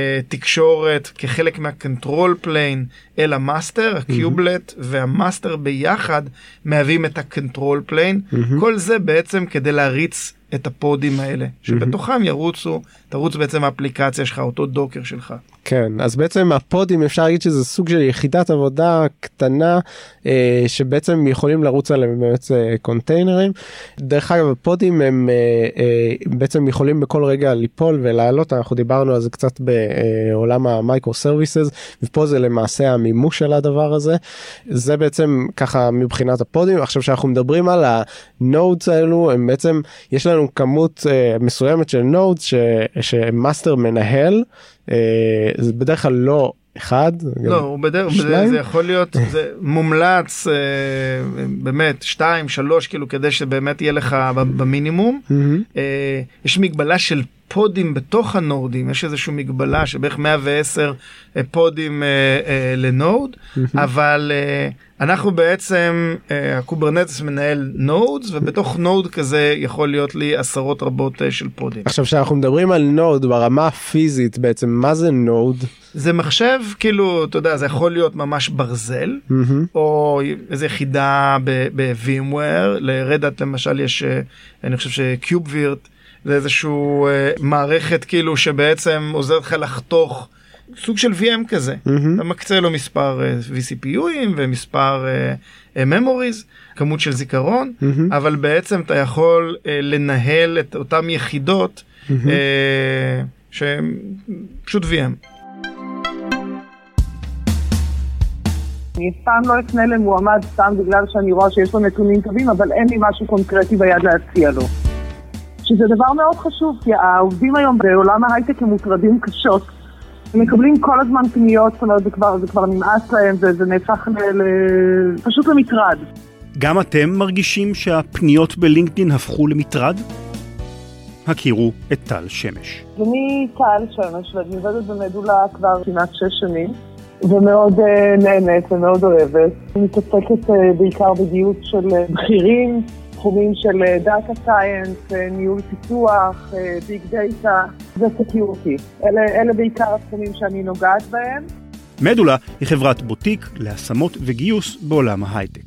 תקשורת כחלק מהקנטרול פליין אל המאסטר, הקיובלט והמאסטר ביחד מהווים את הקנטרול פליין. כל זה בעצם כדי להריץ את הפודים האלה, שבתוכם ירוצו, תרוץ בעצם האפליקציה שלך, אותו דוקר שלך. כן, אז בעצם הפודים אפשר להגיד שזה סוג של יחידת עבודה קטנה, אה, שבעצם יכולים לרוץ עליהם באמת אה, קונטיינרים. דרך אגב, הפודים הם אה, אה, בעצם יכולים בכל רגע ליפול ולעלות, אנחנו דיברנו על זה קצת בעולם המייקרו סרוויסס, ופה זה למעשה המימוש של הדבר הזה. זה בעצם ככה מבחינת הפודים. עכשיו שאנחנו מדברים על הנודס האלו, הם בעצם, יש לנו כמות אה, מסוימת של נודס ש, שמאסטר מנהל, זה בדרך כלל לא אחד. לא, הוא בדרך כלל זה יכול להיות, זה מומלץ באמת שתיים, שלוש, כאילו כדי שבאמת יהיה לך במינימום. יש מגבלה של פודים בתוך הנודים, יש איזושהי מגבלה שבערך מאה ועשר פודים לנוד, אבל אנחנו בעצם, הקוברנטס מנהל נודס, ובתוך נוד כזה יכול להיות לי עשרות רבות של פודים. עכשיו שאנחנו מדברים על נוד ברמה הפיזית בעצם, מה זה נוד? זה מחשב, כאילו, אתה יודע, זה יכול להיות ממש ברזל, או איזו יחידה ב-VMware, לרדאט למשל יש, אני חושב שקיובווירט, זה איזשהו מערכת כאילו שבעצם עוזר לך לחתוך, סוג של וי אם כזה. אתה מקצה לו מספר וי סי פי יו'ים ומספר memories, כמות של זיכרון, אבל בעצם אתה יכול לנהל את אותם יחידות שהן פשוט וי אם. אני פעם לא אפנה למועמד סתם בגלל שאני רואה שיש לו נתונים טובים, אבל אין לי משהו קונקרטי ביד להציע לו. שזה דבר מאוד חשוב, כי העובדים היום בעולם ההייטק הם מוטרדים קשות. הם מקבלים כל הזמן פניות, זאת אומרת, זה כבר, זה כבר נמאס להם, זה, זה נהפך ל, ל, פשוט למטרד. גם אתם מרגישים שהפניות בלינקדין הפכו למטרד? הכירו את טל שמש. אני טל שמש, ואני עובדת במדולה כבר כמעט שש שנים, ומאוד uh, נהנית ומאוד אוהבת. אני מתעסקת uh, בעיקר בגיוס של uh, בכירים, תחומים של דאטה סייאנס, ניהול פיתוח, ביג דאטה וסקיוריטי. אלה, אלה בעיקר התחומים שאני נוגעת בהם. מדולה היא חברת בוטיק להשמות וגיוס בעולם ההייטק.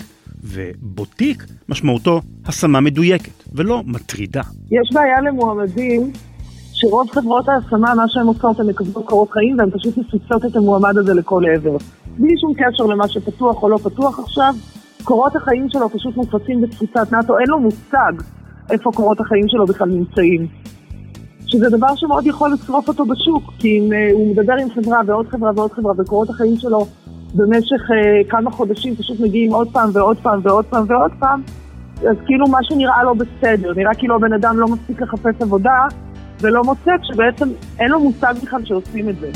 ובוטיק משמעותו השמה מדויקת ולא מטרידה. יש בעיה למועמדים שרוב חברות ההשמה, מה שהן עושות, הן מקבלות קורות חיים והן פשוט מפיצות את המועמד הזה לכל עבר. בלי שום קשר למה שפתוח או לא פתוח עכשיו, קורות החיים שלו פשוט מופצים בתפוצת נאטו, אין לו מושג איפה קורות החיים שלו בכלל נמצאים. שזה דבר שמאוד יכול לשרוף אותו בשוק, כי אם uh, הוא מדבר עם חברה ועוד חברה ועוד חברה, וקורות החיים שלו במשך uh, כמה חודשים פשוט מגיעים עוד פעם ועוד פעם ועוד פעם ועוד פעם, אז כאילו משהו נראה לו בסדר, נראה כאילו הבן אדם לא מספיק לחפש עבודה, ולא מוצא שבעצם אין לו מושג בכלל שעושים את זה.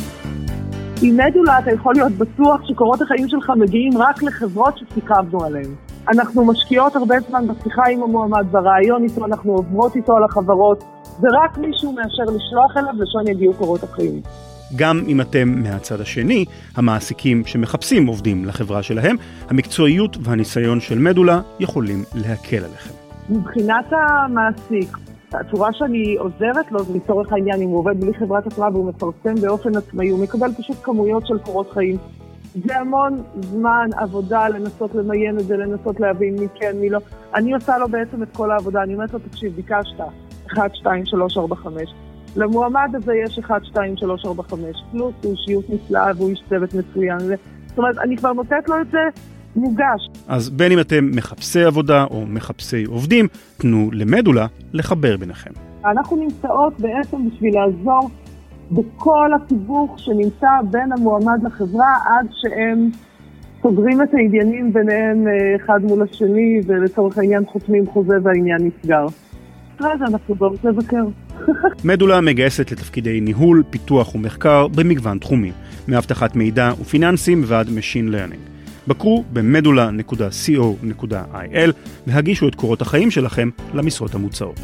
עם מדולה אתה יכול להיות בטוח שקורות החיים שלך מגיעים רק לחברות שסיכמנו עליהן. אנחנו משקיעות הרבה זמן בשיחה עם המועמד, ברעיון איתו, אנחנו עוברות איתו על החברות, ורק מישהו מאשר לשלוח אליו לשון יגיעו קורות החיים. גם אם אתם מהצד השני, המעסיקים שמחפשים עובדים לחברה שלהם, המקצועיות והניסיון של מדולה יכולים להקל עליכם. מבחינת המעסיק, הצורה שאני עוזרת לו זה לצורך העניין, אם הוא עובד בלי חברת התראה והוא מפרסם באופן עצמאי, הוא מקבל פשוט כמויות של קורות חיים. זה המון זמן עבודה לנסות למיין את זה, לנסות להבין מי כן, מי לא. אני עושה לו בעצם את כל העבודה, אני אומרת לו, תקשיב, ביקשת אחת, שתיים, שלוש, ארבע, חמש. למועמד הזה יש אחת, שתיים, שלוש, ארבע, חמש. פלוס הוא שירות נפלא והוא איש צוות מצוין. זאת אומרת, אני כבר נותנת לו את זה מוגש. אז בין אם אתם מחפשי עבודה או מחפשי עובדים, תנו למדולה לחבר ביניכם. אנחנו נמצאות בעצם בשביל לעזור בכל התיווך שנמצא בין המועמד לחברה עד שהם סוגרים את העניינים ביניהם אחד מול השני ולצורך העניין חותמים חוזה והעניין נסגר. אחרי זה אנחנו באות לבקר. מדולה מגייסת לתפקידי ניהול, פיתוח ומחקר במגוון תחומים, מאבטחת מידע ופיננסים ועד Machine Learning. בקרו ב-מדולה נקודה קו נקודה איי אל והגישו את קורות החיים שלכם למשרות המוצעות.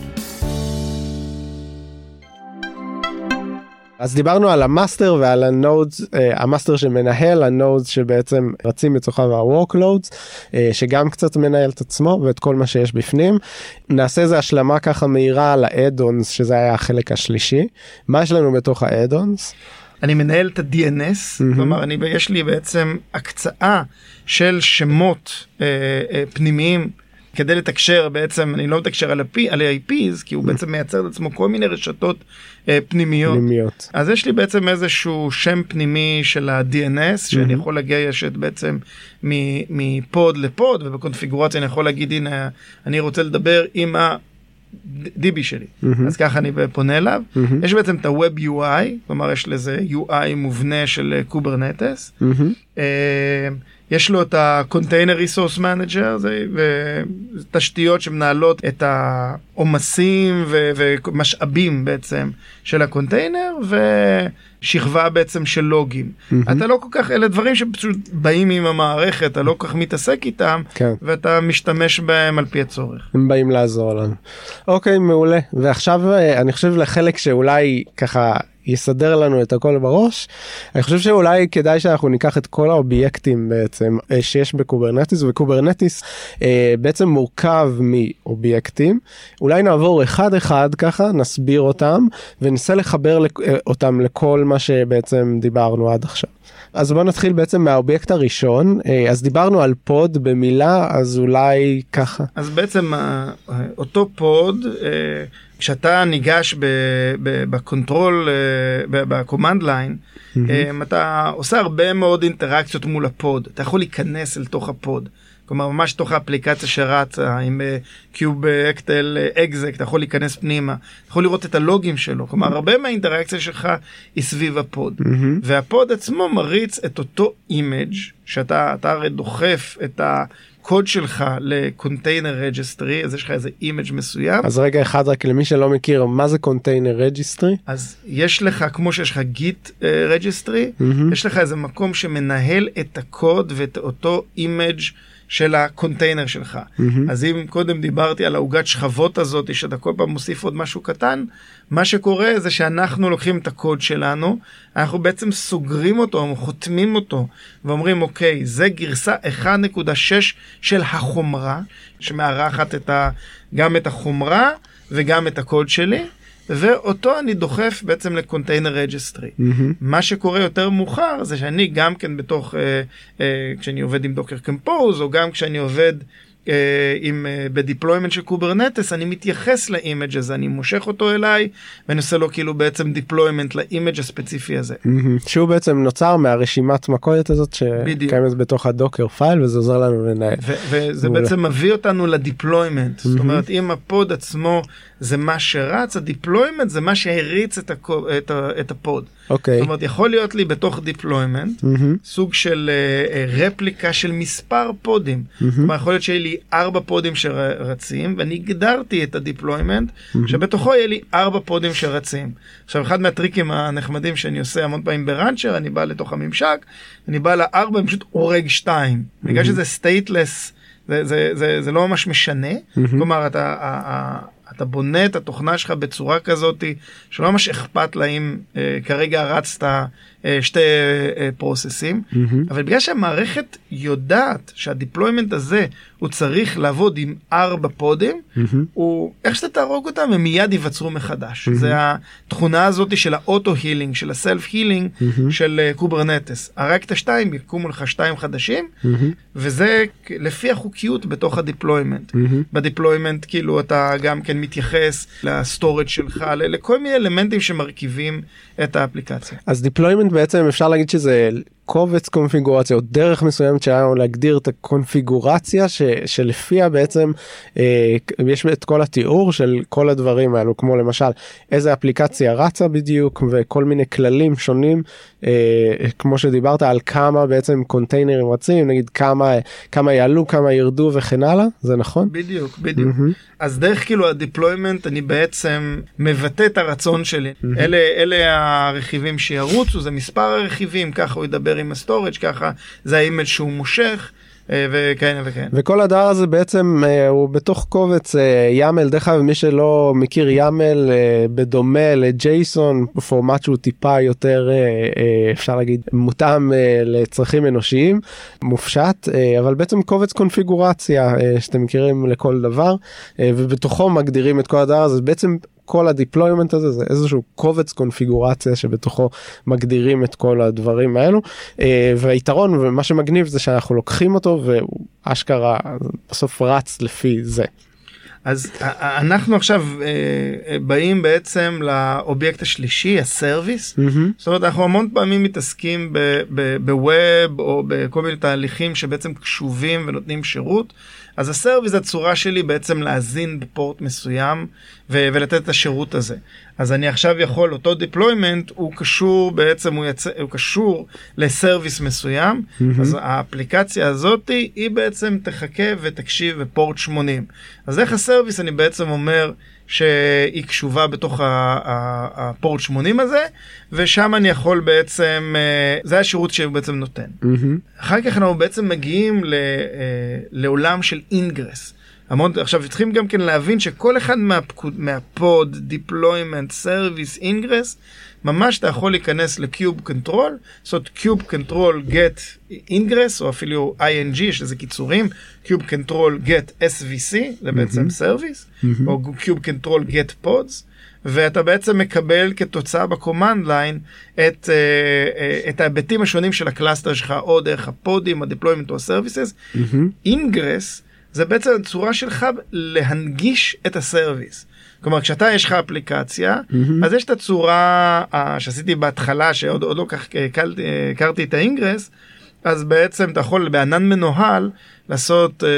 אז דיברנו על המאסטר ועל הנודס, המאסטר שמנהל, הנודס שבעצם רצים בתוכו וה-workloads, שגם קצת מנהל את עצמו ואת כל מה שיש בפנים. נעשה איזו השלמה ככה מהירה על ה-add-ons, שזה היה החלק השלישי. מה יש לנו בתוך ה-add-ons? אני מנהל את ה-די אן אס, mm-hmm. כלומר, אני, יש לי בעצם הקצאה של שמות אה, אה, פנימיים, כדי לתקשר בעצם, אני לא מתקשר על ה-איי פיז, כי הוא בעצם מייצר את עצמו כל מיני רשתות אה, פנימיות. פנימיות. אז יש לי בעצם איזשהו שם פנימי של ה-די אן אס, שאני mm-hmm. יכול לגייש את בעצם מפוד לפוד, ובקונפיגורציה אני יכול להגיד, הנה, אני רוצה לדבר עם ה... די בי שלי. Mm-hmm. אז ככה אני פונה אליו. Mm-hmm. יש בעצם את ה-Web יו איי, כלומר יש לזה יו איי מובנה של קוברנטס. Mm-hmm. יש לו את ה-Container Resource Manager, זה תשתיות שמנהלות את העומסים ו- ומשאבים בעצם של הקונטיינר, ושכבה בעצם של לוגים. Mm-hmm. אתה לא כל כך, אלה דברים שפשוט באים עם המערכת, אתה לא כל כך מתעסק איתם, כן. ואתה משתמש בהם על פי הצורך. הם באים לעזור לנו. אוקיי, מעולה. ועכשיו אני חושב לחלק שאולי ככה יסדר לנו את הכל בראש. אני חושב שאולי כדאי שאנחנו ניקח את כל האובייקטים בעצם שיש בקוברנטיס, וקוברנטיס אה, בעצם מורכב מאובייקטים. אולי נעבור אחד אחד ככה, נסביר אותם, ונסה לחבר לק, אותם לכל מה שבעצם דיברנו עד עכשיו. אז בואו נתחיל בעצם מהאובייקט הראשון. אז דיברנו על פוד במילה, אז אולי ככה. אז בעצם אותו פוד, כשאתה ניגש בקונטרול, בקומנד ליין, אתה עושה הרבה מאוד אינטראקציות מול הפוד. אתה יכול להיכנס אל תוך הפוד. כלומר, ממש תוך האפליקציה שרצה, עם קיוב אקטל אקזק, אתה יכול להיכנס פנימה, אתה יכול לראות את הלוגים שלו. כלומר, הרבה מהאינטראקציה שלך היא סביב הפוד. והפוד עצמו מריץ את אותו אימג' שאתה הרי דוחף את הקוד שלך לקונטיינר רג'סטרי, אז יש לך איזה אימג' מסוים. אז רגע אחד רק למי שלא מכיר, מה זה קונטיינר רג'סטרי? אז יש לך, כמו שיש לך גיט רג'סטרי, יש לך איזה מקום שמנהל את הקוד ואת אותו אימג' של הקונטיינר שלך. Mm-hmm. אז אם קודם דיברתי על העוגת שכבות הזאת, שאתה כל פעם מוסיף עוד משהו קטן, מה שקורה זה שאנחנו לוקחים את הקוד שלנו, אנחנו בעצם סוגרים אותו, חותמים אותו, ואומרים, אוקיי, זה גרסה אחת נקודה שש של החומרה, שמארחת את ה, גם את החומרה וגם את הקוד שלי, ואותו אני דוחף בעצם לקונטיינר רג'סטרי. Mm-hmm. מה שקורה יותר מאוחר זה שאני גם כן בתוך, אה, אה, כשאני עובד עם דוקר קמפוז, או גם כשאני עובד אה, עם, אה, בדיפלוימנט של קוברנטס, אני מתייחס לאימג' הזה, אני מושך אותו אליי, ואני עושה לו כאילו בעצם דיפלוימנט לאימג' הספציפי הזה. Mm-hmm. שהוא בעצם נוצר מהרשימת מכולת הזאת שקיימת בתוך הדוקר פייל, וזה עוזר לנו לנהל. ו- וזה בעצם מביא אותנו לדיפלוימנט. Mm-hmm. זאת אומרת, אם הפוד עצמו זה מה שרץ, הדיפלוימנט זה מה שהריץ את, הקו, את, ה, את הפוד. אוקיי. זאת אומרת, יכול להיות לי בתוך דיפלוימנט, mm-hmm. סוג של uh, רפליקה של מספר פודים. Mm-hmm. זאת אומרת, יכול להיות שיהיה לי ארבע פודים שרצים, ואני הגדרתי את הדיפלוימנט, mm-hmm. שבתוכו יהיה לי ארבע פודים שרצים. עכשיו, אחד מהטריקים הנחמדים שאני עושה המון פעמים ברנצ'ר, אני בא לתוך הממשק, אני בא לארבע, אני פשוט הורג שתיים. Mm-hmm. בגלל שזה סטייטלס, זה, זה, זה, זה לא ממש משנה. Mm-hmm. כלומר, אתה... ה, ה, אתה בונה את התוכנה שלך בצורה כזאת, שלא ממש אכפת לה אם אה, כרגע רצת אה, שתי אה, פרוססים, mm-hmm. אבל בגלל שהמערכת יודעת שהדיפלוימנט הזה הוא צריך לעבוד עם ארבע פודים, mm-hmm. הוא, איך שאתה תהרוג אותם, הם מיד ייווצרו מחדש. Mm-hmm. זה התכונה הזאת של האוטו-הילינג, של הסלף-הילינג mm-hmm. של uh, קוברנטס. הרגת שתיים, יקומו לך שתיים חדשים, mm-hmm. וזה לפי החוקיות בתוך הדיפלוימנט. Mm-hmm. בדיפלוימנט כאילו אתה גם כן מתייחס לסטורג' שלך, לכל מיני אלמנטים שמרכיבים את האפליקציה. אז דיפלוימנט בעצם אפשר להגיד שזה קובץ קונפיגורציה או דרך מסוימת שלנו להגדיר את הקונפיגורציה ש, שלפיה בעצם אה, יש את כל התיאור של כל הדברים האלו, כמו למשל איזה אפליקציה רצה בדיוק וכל מיני כללים שונים, אה, כמו שדיברת על כמה בעצם קונטיינרים רצים, נגיד כמה, כמה יעלו, כמה ירדו וכן הלאה, זה נכון? בדיוק, בדיוק. Mm-hmm. אז דרך כאילו הדיפלוימנט אני בעצם מבטא את הרצון שלי. Mm-hmm. אלה, אלה הרכיבים שירוצו, זה מספר הרכיבים, ככה הוא ידבר עם הסטורג', ככה זה האימג' שהוא מושך, וכן וכן. וכל הדבר הזה בעצם הוא בתוך קובץ ימל, דרך אגב מי שלא מכיר ימל בדומה לג'ייסון, בפורמט שהוא טיפה יותר אפשר להגיד מותאם לצרכים אנושיים, מופשט, אבל בעצם קובץ קונפיגורציה שאתם מכירים לכל דבר, ובתוכו מגדירים את כל הדבר הזה, בעצם כל הדיפלוימנט הזה זה איזשהו קובץ קונפיגורציה שבתוכו מגדירים את כל הדברים האלו, והיתרון ומה שמגניב זה שאנחנו לוקחים אותו והוא אשכרה בסוף רץ לפי זה. אז אנחנו עכשיו באים בעצם לאובייקט השלישי, הסרוויס. זאת אומרת, אנחנו המון פעמים מתעסקים בווב או בכל מיני תהליכים שבעצם קשובים ונותנים שירות. אז הסרוויס זה הצורה שלי בעצם להזין בפורט מסוים ו- ולתת את השירות הזה. אז אני עכשיו יכול, אותו deployment הוא קשור בעצם, הוא, יצא, הוא קשור לסרוויס מסוים, mm-hmm. אז האפליקציה הזאת היא בעצם תחכה ותקשיב בפורט שמונים. אז איך הסרוויס אני בעצם אומר שהיא קשובה בתוך הפורט שמונים הזה, ושם אני יכול בעצם, זה השירות שהוא בעצם נותן. Mm-hmm. אחר כך אנחנו בעצם מגיעים ל, לעולם של אינגרס. המון, עכשיו צריכים גם כן להבין שכל אחד מהפקוד, מהפוד, deployment, service, ingress, ממש אתה יכול להיכנס ל-cube control, זאת אומרת cube control get ingress, או אפילו איי אן ג'י, שזה קיצורים, cube control get אס וי סי, זה בעצם service, או cube control get pods, ואתה בעצם מקבל כתוצאה בקומנד ליין את, את ההיבטים השונים של הקלאסטר שלך, או דרך הפודים, ה-deployment או ה-services. ingress זה בעצם הצורה שלך להנגיש את הסרוויס. כלומר, כשאתה יש לך אפליקציה, mm-hmm. אז יש את הצורה uh, שעשיתי בהתחלה, שעוד עוד לא כך הכרתי את האינגרס, אז בעצם אתה יכול בענן מנוהל לעשות, uh,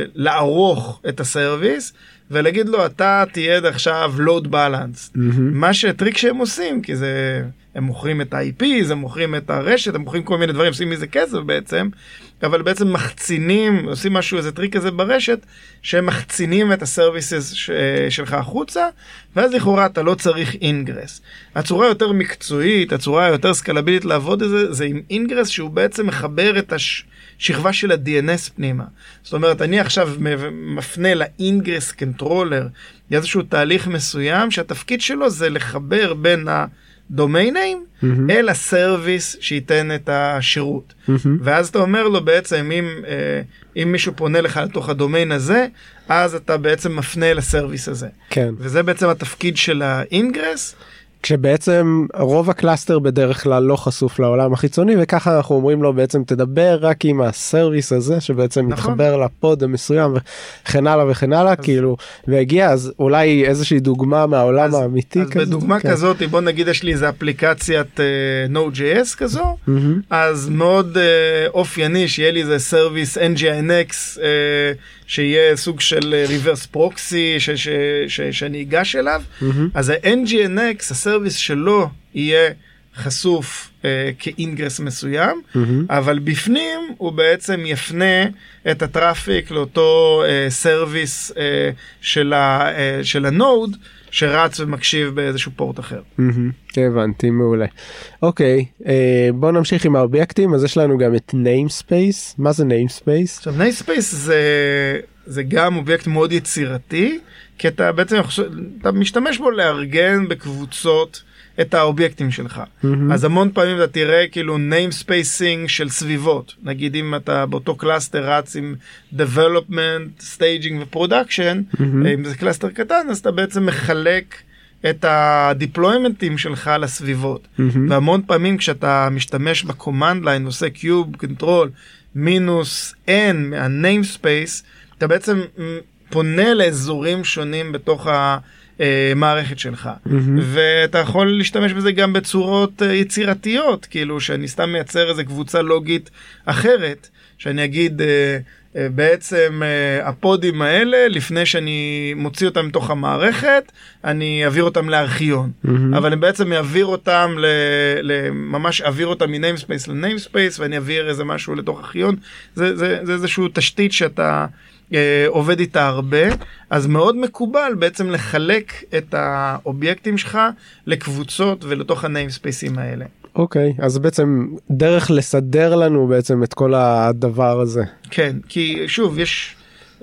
לערוך את הסרוויס, ולהגיד לו, אתה תהיה עכשיו load balance. Mm-hmm. מה שטריק שהם עושים, כי זה, הם מוכרים את ה-איי פי, הם מוכרים את הרשת, הם מוכרים כל מיני דברים, עושים מזה כסף בעצם, אבל בעצם מחצינים, עושים משהו, איזה טריק כזה ברשת, שהם מחצינים את הסרוויסס שלך החוצה, ואז לכאורה אתה לא צריך אינגרס. הצורה יותר מקצועית, הצורה יותר סקלבילית לעבוד זה, זה עם אינגרס שהוא בעצם מחבר את השכבה של ה-די אן אס פנימה. זאת אומרת, אני עכשיו מפנה לאינגרס קנטרולר, איזשהו תהליך מסוים, שהתפקיד שלו זה לחבר בין ה... domain name, mm-hmm. אל הסרוויס שייתן את השירות. Mm-hmm. ואז אתה אומר לו בעצם, אם, אם מישהו פונה לך לתוך הדומיין הזה, אז אתה בעצם מפנה לסרוויס הזה. כן. וזה בעצם התפקיד של האינגרס. כשבעצם רוב הקלאסטר בדרך כלל לא חשוף לעולם החיצוני, וככה אנחנו אומרים לו בעצם תדבר רק עם הסרוויס הזה, שבעצם נכון. מתחבר לפוד המסוים וכן הלאה וכן הלאה, אז... כאילו, והגיע, אז אולי איזושהי דוגמה מהעולם אז, האמיתי אז כזה. אז בדוגמה כן. כזאת, בוא נגיד יש לי איזו אפליקציית uh, Node.js כזו, mm-hmm. אז מאוד uh, אופייני שיהיה לי איזה סרוויס אן ג'י איין אקס, uh, שיהיה סוג של reverse proxy ש- ש- ש- שאני אגש אליו, mm-hmm. אז ה-אן ג'י איין אקס, הסרוויס שלו יהיה חשוף uh, כאינגרס מסוים, mm-hmm. אבל בפנים הוא בעצם יפנה את הטראפיק לאותו uh, סרוויס uh, של, ה- uh, של הנוד, שרץ ומקשיב באיזשהו פורט אחר. Mm-hmm. הבנתי, מעולה. אוקיי, uh, בואו נמשיך עם האובייקטים, אז יש לנו גם את namespace. מה זה namespace? עכשיו, namespace זה, זה גם אובייקט מאוד יצירתי, כי אתה בעצם אתה משתמש בו לארגן בקבוצות את האובייקטים שלך. Mm-hmm. אז המון פעמים אתה תראה כאילו namespacing של סביבות. נגיד אם אתה באותו קלאסטר רץ עם development, staging ו-production, mm-hmm. אם זה קלאסטר קטן, אז אתה בעצם מחלק את הדיפלוימנטים שלך לסביבות. Mm-hmm. והמון פעמים כשאתה משתמש בקומנד ליין, עושה cube control מינוס n מה-namespace, אתה בעצם פונה לאזורים שונים בתוך מערכת שלך. ואתה יכול להשתמש בזה גם בצורות יצירתיות, כאילו שאני סתם מייצר איזו קבוצה לוגית אחרת, שאני אגיד בעצם הפודים האלה, לפני שאני מוציא אותם מתוך המערכת, אני אעביר אותם לארכיון. אבל אני בעצם אעביר אותם, ממש אעביר אותם מ-namespace ל-namespace, ואני אעביר איזה משהו לתוך ארכיון. זה, זה, זה איזשהו תשתית שאתה עובד איתה הרבה, אז מאוד מקובל בעצם לחלק את האובייקטים שלך לקבוצות ולתוך הניימספייסים האלה. אוקיי, אז בעצם דרך לסדר לנו בעצם את כל הדבר הזה. כן, כי שוב, יש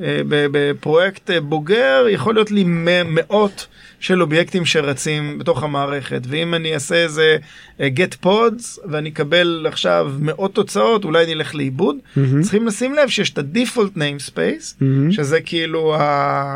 בפרויקט בוגר, יכול להיות לי מאות של אובייקטים שרצים בתוך המערכת, ואם אני אעשה איזה get pods, ואני אקבל עכשיו מאות תוצאות, אולי אני אלך לאיבוד, mm-hmm. צריכים לשים לב שיש את ה-default namespace, mm-hmm. שזה כאילו ה...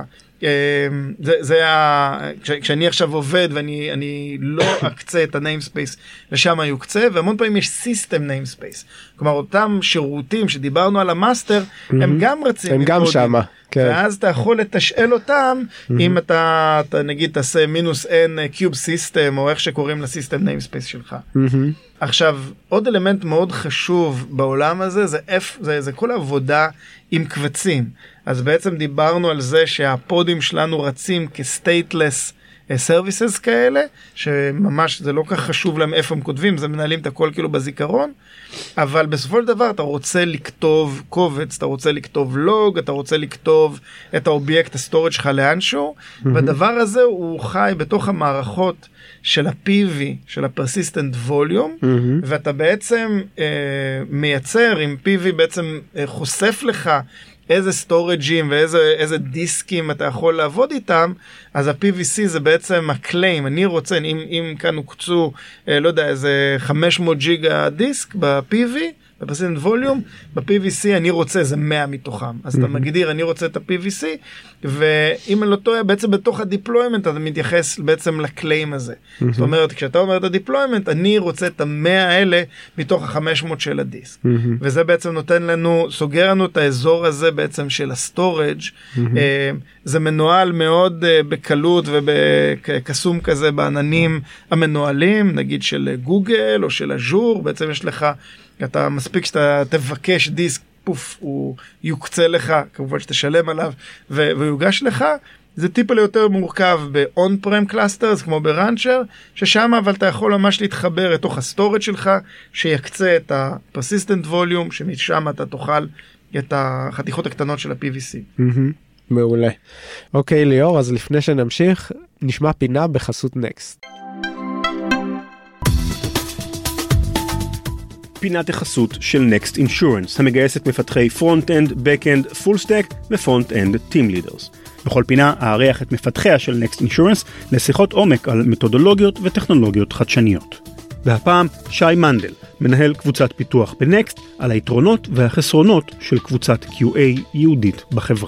זה, זה ה... כש, כשאני עכשיו עובד ואני אני לא אקצה את ה-namespace לשם יוקצה, והמון פעמים יש system namespace. כלומר, אותם שירותים שדיברנו על המאסטר, mm-hmm. הם גם רצים. הם גם שמה. כן. ואז אתה יכול לתשאל אותם, mm-hmm. אם אתה, אתה נגיד תעשה מינוס n cube system, או איך שקוראים לסיסטם namespace שלך. Mm-hmm. עכשיו, עוד אלמנט מאוד חשוב בעולם הזה, זה, F, זה, זה כל העבודה עם קבצים. אז בעצם דיברנו על זה שהפודים שלנו רצים כ-stateless services כאלה, שממש זה לא כך חשוב להם איפה הם כותבים, זה מנהלים את הכל כאילו בזיכרון, אבל בסופו של דבר אתה רוצה לכתוב קובץ, אתה רוצה לכתוב לוג, אתה רוצה לכתוב את האובייקט הסטורג' שלך לאנשהו, mm-hmm. והדבר הזה הוא חי בתוך המערכות של ה-פי וי, של ה-persistent volume, mm-hmm. ואתה בעצם אה, מייצר, עם פי וי בעצם אה, חושף לך איזה סטורג'ים ואיזה איזה דיסקים אתה יכול לעבוד איתם, אז ה-פי וי סי זה בעצם הקליים. אני רוצה, אם, אם כאן הוקצו, אה, לא יודע, איזה חמש מאות ג'יגה דיסק ב-פי וי, בפרסנט ווליום, ב-פי וי סי אני רוצה איזה מאה מתוכם. אז אתה מגדיר, אני רוצה את ה-פי וי סי, ואם אני לא טועה, בעצם בתוך הדיפלוימנט, אתה מתייחס בעצם לקליים הזה. זאת אומרת, כשאתה אומר את הדיפלוימנט, אני רוצה את המאה האלה מתוך ה-חמש מאות של הדיסק. וזה בעצם נותן לנו, סוגר לנו את האזור הזה בעצם של הסטורג'. זה מנוהל מאוד בקלות ובקסום כזה בעננים המנוהלים, נגיד של גוגל או של אז'ור, בעצם יש לך, אתה מספיק שאתה תבקש דיסק, פוף, הוא יוקצה לך, כמובן שתשלם עליו, ויוגש לך. זה טיפה ליותר מורכב ב-on-prem clusters, כמו ברנצ'ר, ששם אבל אתה יכול ממש להתחבר לתוך הסטורג' שלך, שיקצה את ה-persistent volume, שמשם אתה תוכל את החתיכות הקטנות של ה-פי וי סי. מעולה. אוקיי, ליאור, אז לפני שנמשיך, נשמע פינה בחסות נקסט. פינת החסות של Next Insurance, המגייסת מפתחי Front-End, Back-End, Full-Stack ו-Front-End Team Leaders. בכל פינה אארח את מפתחיה של Next Insurance לשיחות עומק על מתודולוגיות וטכנולוגיות חדשניות. והפעם שי מנדל, מנהל קבוצת פיתוח ב-Next, על היתרונות והחסרונות של קבוצת קיו איי יהודית בחברה.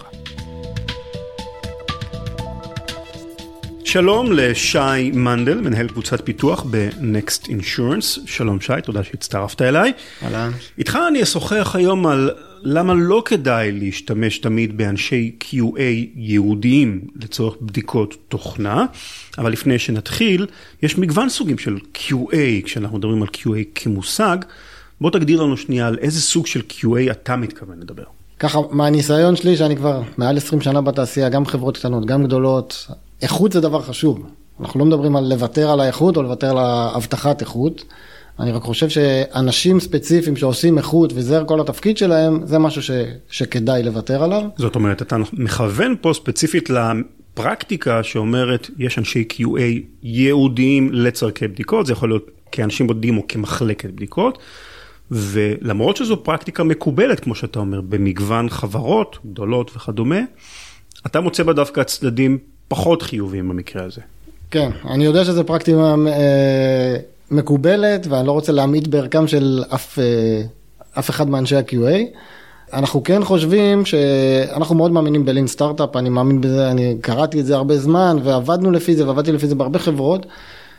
שלום לשי מנדל, מנהל קבוצת פיתוח ב-Next Insurance. שלום שי, תודה שהצטרפת אליי. אהלן. איתך אני אשוחח היום על למה לא כדאי להשתמש תמיד באנשי קיו איי יהודיים לצורך בדיקות תוכנה, אבל לפני שנתחיל, יש מגוון סוגים של קיו איי, כשאנחנו מדברים על קיו איי כמושג. בוא תגדיר לנו שנייה על איזה סוג של קיו איי אתה מתכוון לדבר. ככה, מהניסיון שלי, שאני כבר מעל עשרים שנה בתעשייה, גם חברות קטנות, גם גדולות, איכות זה דבר חשוב. אנחנו לא מדברים על לוותר על האיכות או לוותר על הבטחת איכות. אני רק חושב שאנשים ספציפיים שעושים איכות וזה כל התפקיד שלהם, זה משהו ש, שכדאי לוותר עליו. זאת אומרת, אתה מכוון פה ספציפית לפרקטיקה שאומרת, יש אנשי קיו איי ייעודיים לצורכי בדיקות, זה יכול להיות כאנשים בודדים או כמחלקת בדיקות, ולמרות שזו פרקטיקה מקובלת, כמו שאתה אומר, במגוון חברות גדולות וכדומה, אתה מוצא בה דווקא צדדים פחות חיוביים במקרה הזה. כן, אני יודע שזו פרקטיקה אה, מקובלת, ואני לא רוצה להעמיד בערכם של אף, אה, אף אחד מאנשי ה-קיו איי. אנחנו כן חושבים שאנחנו מאוד מאמינים בלין סטארט-אפ, אני מאמין בזה, אני קראתי את זה הרבה זמן, ועבדנו לפי זה, ועבדתי לפי זה בהרבה חברות,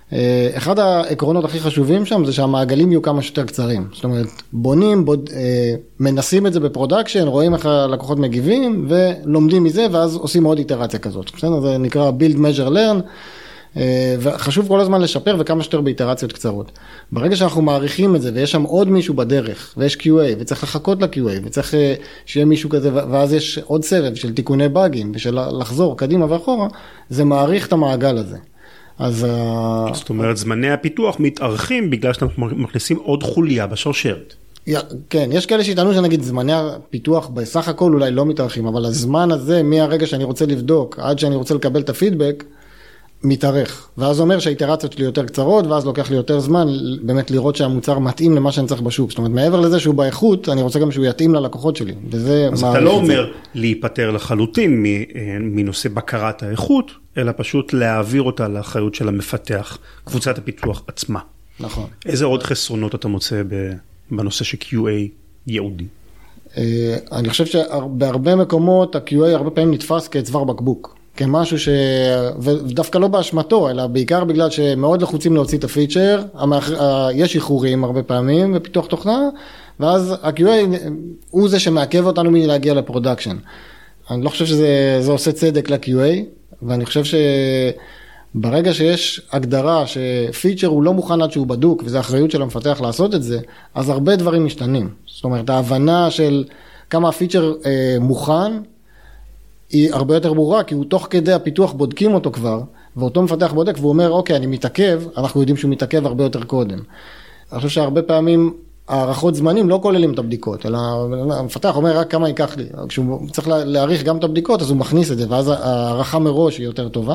אחד העקרונות הכי חשובים שם זה שהמעגלים יהיו כמה שיותר קצרים. זאת אומרת, בונים, בוד, מנסים את זה בפרודקשן, רואים איך הלקוחות מגיבים, ולומדים מזה, ואז עושים עוד איטרציה כזאת. בסדר? זה נקרא build, measure, learn, וחשוב כל הזמן לשפר וכמה שיותר באיטרציות קצרות. ברגע שאנחנו מעריכים את זה, ויש שם עוד מישהו בדרך, ויש קיו איי, וצריך לחכות ל-קיו איי, וצריך שיהיה מישהו כזה, ואז יש עוד סבב של תיקוני באגים, ושל לחזור קדימה ואחורה, זה מעריך את המעגל הזה. אז זאת אומרת, זמני הפיתוח מתארכים בגלל שאתם מכניסים עוד חוליה בשרשרת. כן, יש כאלה שיטענו שנגיד זמני הפיתוח בסך הכל אולי לא מתארכים, אבל הזמן הזה, מהרגע שאני רוצה לבדוק, עד שאני רוצה לקבל את הפידבק, מתארך. ואז אומר שהאיטרציות שלי יותר קצרות, ואז לוקח לי יותר זמן באמת לראות שהמוצר מתאים למה שאני צריך בשוק. זאת אומרת, מעבר לזה שהוא באיכות, אני רוצה גם שהוא יתאים ללקוחות שלי. וזה אז אתה לא אומר להיפטר לחלוטין מנושא בקרת האיכות, אלא פשוט להעביר אותה לאחריות של המפתח, קבוצת הפיתוח עצמה. נכון. איזה עוד חסרונות אתה מוצא בנושא של קיו איי ייעודי? אני חושב שבהרבה מקומות ה-קיו איי הרבה פעמים נתפס כצוואר בקבוק. כמשהו ש... ודווקא לא באשמתו, אלא בעיקר בגלל שמאוד לחוצים להוציא את הפיצ'ר, יש איחורים הרבה פעמים בפיתוח תוכנה, ואז ה-קיו איי הוא זה שמעכב אותנו מלהגיע לפרודקשן. אני לא חושב שזה זה עושה צדק ל-קיו איי, ואני חושב שברגע שיש הגדרה שפיצ'ר הוא לא מוכן עד שהוא בדוק, וזה אחריות של המפתח לעשות את זה, אז הרבה דברים משתנים. זאת אומרת, ההבנה של כמה הפיצ'ר אה, מוכן, היא הרבה יותר ברורה, כי הוא תוך כדי הפיתוח בודקים אותו כבר, ואותו מפתח בודק, והוא אומר, אוקיי, אני מתעכב, אנחנו יודעים שהוא מתעכב הרבה יותר קודם. אני חושב שהרבה פעמים, הערכות זמנים לא כוללים את הבדיקות, אלא המפתח אומר רק כמה ייקח לי. כשהוא צריך להעריך גם את הבדיקות, אז הוא מכניס את זה, ואז הערכה מראש היא יותר טובה.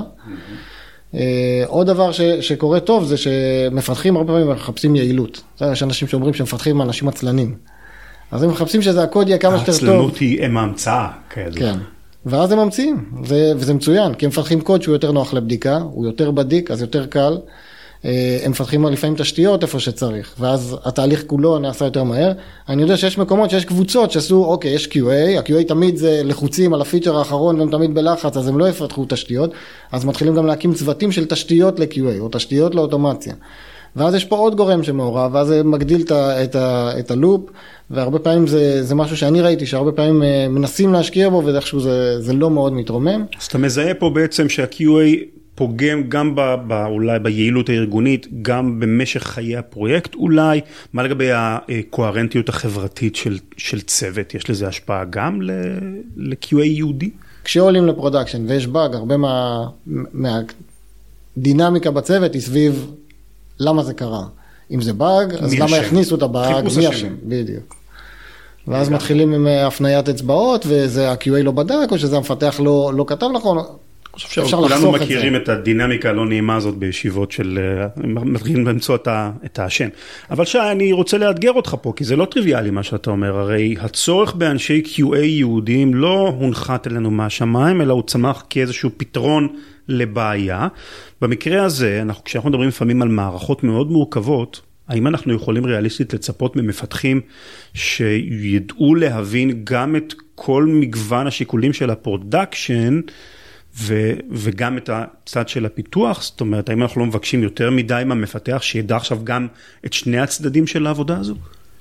עוד דבר ש, שקורה טוב, זה שמפתחים הרבה פעמים מחפשים יעילות. יש אנשים שאומרים שמפתחים אנשים עצלנים. אז הם מחפשים שזה הקוד יהיה כמה שיותר טוב. העצלנות היא אם ההמצאה, כידוע. כן. ואז הם ממציאים, זה, וזה מצוין, כי הם מפתחים קוד שהוא יותר נוח לבדיקה, הוא יותר בדיק, אז יותר קל, הם מפתחים לפעמים תשתיות איפה שצריך, ואז התהליך כולו נעשה יותר מהר. אני יודע שיש מקומות, שיש קבוצות שעשו, אוקיי, יש קיו איי, ה-קיו איי תמיד זה לחוצים על הפיצ'ר האחרון, והם תמיד בלחץ, אז הם לא יפתחו תשתיות, אז מתחילים גם להקים צוותים של תשתיות ל-קיו איי, או תשתיות לאוטומציה. ואז יש פה עוד גורם שמעורב, ואז זה מגדיל את, את, את הלופ, והרבה פעמים זה, זה משהו שאני ראיתי, שהרבה פעמים מנסים להשקיע בו, ואיכשהו זה, זה לא מאוד מתרומם. אז אתה מזהה פה בעצם שה-קיו איי פוגם גם ב, ב, אולי ביעילות הארגונית, גם במשך חיי הפרויקט אולי, מה לגבי הקוהרנטיות החברתית של, של צוות, יש לזה השפעה גם ל-קיו איי יהודי? כשעולים לפרודקשן ויש באג, הרבה מה, מהדינמיקה בצוות היא סביב למה זה קרה. אם זה באג, אז למה הכניסו את הבאג? מי אשם? בדיוק. ואז מתחילים עם הפניית אצבעות, וזה ה-קיו איי לא בדק, או שזה המפתח לא, לא כתב נכון. אפשר לחסוך את זה. כולנו מכירים את הדינמיקה הלא נעימה הזאת בישיבות של, מתחילים למצוא את האשם. אבל שי, אני רוצה לאתגר אותך פה, כי זה לא טריוויאלי מה שאתה אומר, הרי הצורך באנשי קיו איי יהודים לא הונחת אלינו מהשמיים, אלא הוא צמח כאיזשהו פתרון לבעיה. במקרה הזה, אנחנו, כשאנחנו מדברים לפעמים על מערכות מאוד מורכבות, האם אנחנו יכולים ריאליסטית לצפות ממפתחים שידעו להבין גם את כל מגוון השיקולים של הפרודקשן, ו- וגם את הצד של הפיתוח? זאת אומרת, האם אנחנו לא מבקשים יותר מדי מהמפתח שידע עכשיו גם את שני הצדדים של העבודה הזו?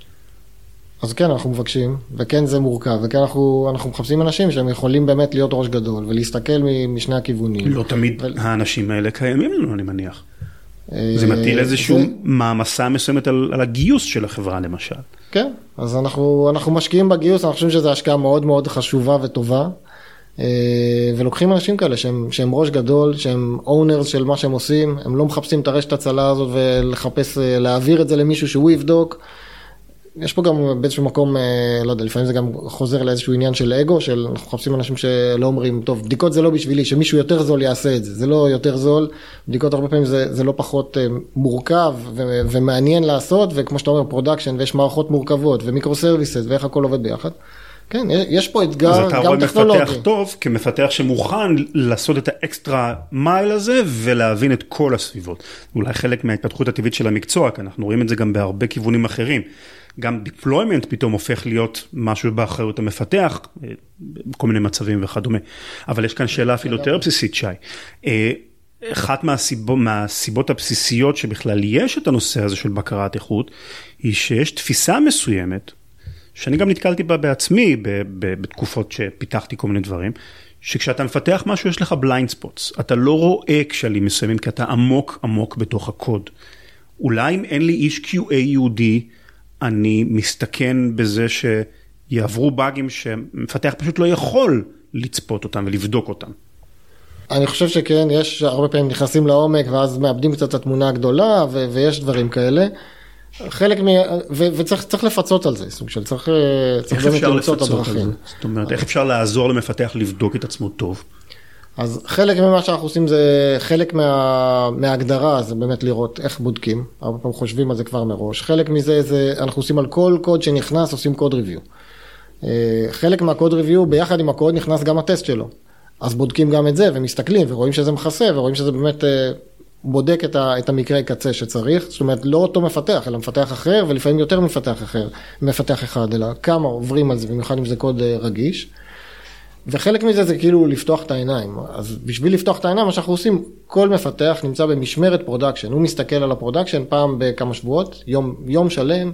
אז כן, אנחנו מבקשים, וכן זה מורכב, וכן אנחנו, אנחנו מחפשים אנשים שהם יכולים באמת להיות ראש גדול, ולהסתכל משני הכיוונים. לא תמיד ו... האנשים האלה קיימים לנו, אני מניח. זה מטיל איזשהו זה... מעמסה מסוימת על, על הגיוס של החברה, למשל. כן, אז אנחנו, אנחנו משקיעים בגיוס, אנחנו חושבים שזו השקעה מאוד מאוד חשובה וטובה, ולוקחים אנשים כאלה שהם, שהם ראש גדול, שהם owners של מה שהם עושים, הם לא מחפשים את הרשת הצלה הזאת ולחפש, להעביר את זה למישהו שהוא יבדוק. יש פה גם באיזשהו מקום, לא יודע, לפעמים זה גם חוזר לאיזשהו עניין של אגו, של אנחנו מחפשים אנשים שלא אומרים, טוב, בדיקות זה לא בשבילי, שמישהו יותר זול יעשה את זה, זה לא יותר זול, בדיקות הרבה פעמים זה, זה לא פחות מורכב ו- ומעניין לעשות, וכמו שאתה אומר, פרודקשן, ויש מערכות מורכבות, ומיקרו סרוויסס, ואיך הכל עובד ביחד. כן, יש פה אתגר גם טכנולוגי. אז אתה רואה מפתח טוב, כמפתח שמוכן לעשות את האקסטרה מייל הזה, ולהבין את כל הסביבות. אולי חלק מההתפתחות הטבעית של המקצוע, כי אנחנו רואים את זה גם בהרבה כיוונים אחרים. גם deployment פתאום הופך להיות משהו באחריות המפתח, בכל מיני מצבים וכדומה. אבל יש כאן שאלה אפילו יותר בסיסית, שי. אחת מהסיבות, מהסיבות הבסיסיות שבכלל יש את הנושא הזה של בקרת איכות, היא שיש תפיסה מסוימת, שאני גם נתקלתי בה בעצמי, ב- ב- בתקופות שפיתחתי כל מיני דברים, שכשאתה מפתח משהו יש לך בליינד ספוטס, אתה לא רואה כשלים מסוימים, כי אתה עמוק עמוק בתוך הקוד. אולי אם אין לי איש קיו איי יהודי, אני מסתכן בזה שיעברו באגים שמפתח פשוט לא יכול לצפות אותם ולבדוק אותם. אני חושב שכן, יש הרבה פעמים נכנסים לעומק ואז מאבדים קצת את התמונה הגדולה ו- ויש דברים כאלה. חלק מ... ו- וצריך צריך לפצות על זה, סוג של צריך, צריך באמת למצוא את הדרכים. זאת אומרת, איך אפשר לעזור למפתח לבדוק את עצמו טוב? אז חלק ממה שאנחנו עושים זה, חלק מה, מההגדרה זה באמת לראות איך בודקים, הרבה פעמים חושבים על זה כבר מראש. חלק מזה זה, אנחנו עושים על כל קוד שנכנס, עושים קוד ריוויו. חלק מהקוד ריוויו, ביחד עם הקוד נכנס גם הטסט שלו. אז בודקים גם את זה ומסתכלים ורואים שזה מכסה ורואים שזה באמת בודק את, ה, את המקרה קצה שצריך. זאת אומרת, לא אותו מפתח, אלא מפתח אחר ולפעמים יותר מפתח אחר, מפתח אחד, אלא כמה עוברים על זה, במיוחד אם זה קוד רגיש. וחלק מזה זה כאילו לפתוח את העיניים. אז בשביל לפתוח את העיניים, מה שאנחנו עושים, כל מפתח נמצא במשמרת פרודקשן. הוא מסתכל על הפרודקשן פעם בכמה שבועות, יום, יום שלם,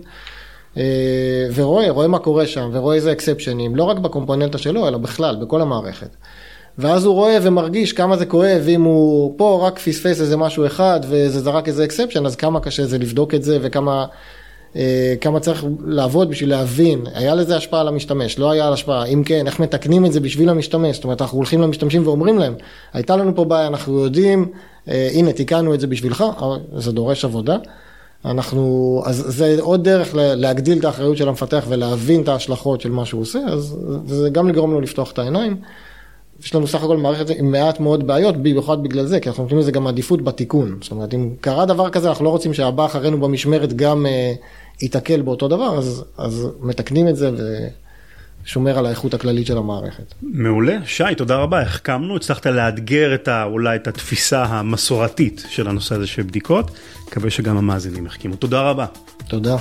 ורואה, רואה מה קורה שם, ורואה איזה אקספשנים, לא רק בקומפוננטה שלו, אלא בכלל, בכל המערכת. ואז הוא רואה ומרגיש כמה זה כואב, ואם הוא פה רק פספס איזה משהו אחד, וזה זרק איזה אקספשן, אז כמה קשה זה לבדוק את זה, וכמה כמה צריך לעבוד בשביל להבין, היה לזה השפעה על המשתמש, לא היה על השפעה, אם כן, איך מתקנים את זה בשביל המשתמש, זאת אומרת, אנחנו הולכים למשתמשים ואומרים להם, הייתה לנו פה בעיה, אנחנו יודעים, הנה, תיקנו את זה בשבילך, זה דורש עבודה, אנחנו, אז זה עוד דרך להגדיל את האחריות של המפתח ולהבין את ההשלכות של מה שהוא עושה, אז זה גם לגרום לו לפתוח את העיניים. יש לנו סך הכל מערכת עם מעט מאוד בעיות, במיוחד בגלל זה, כי אנחנו נותנים לזה גם עדיפות בתיקון. זאת אומרת, אם קרה דבר כזה, אנחנו לא רוצים שהבא אחרינו במשמרת גם אה, יתקל באותו דבר, אז, אז מתקנים את זה ושומר על האיכות הכללית של המערכת. מעולה. שי, תודה רבה. החכמנו, הצלחת לאתגר את ה, אולי את התפיסה המסורתית של הנושא הזה של בדיקות. מקווה שגם המאזינים החכימו. תודה רבה. תודה.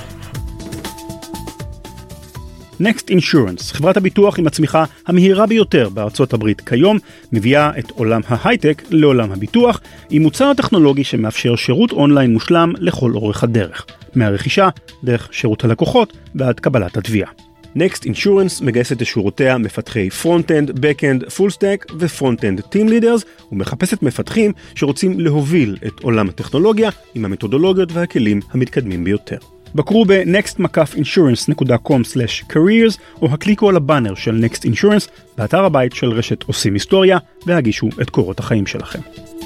Next Insurance, חברת הביטוח עם הצמיחה המהירה ביותר בארצות הברית כיום, מביאה את עולם ההייטק לעולם הביטוח, עם מוצר טכנולוגי שמאפשר שירות אונליין מושלם לכל אורך הדרך, מהרכישה, דרך שירות הלקוחות ועד קבלת התביעה. Next Insurance מגייסת לשורותיה מפתחי Front-End, Back-End, Full Stack ו-Front-End Team Leaders, ומחפשת מפתחים שרוצים להוביל את עולם הטכנולוגיה עם המתודולוגיות והכלים המתקדמים ביותר. בקרו ב-נקסט מקף אינשורנס דוט קום סלאש קריירס או הקליקו על הבאנר של Next Insurance באתר הבית של רשת עושים היסטוריה והגישו את קורות החיים שלכם.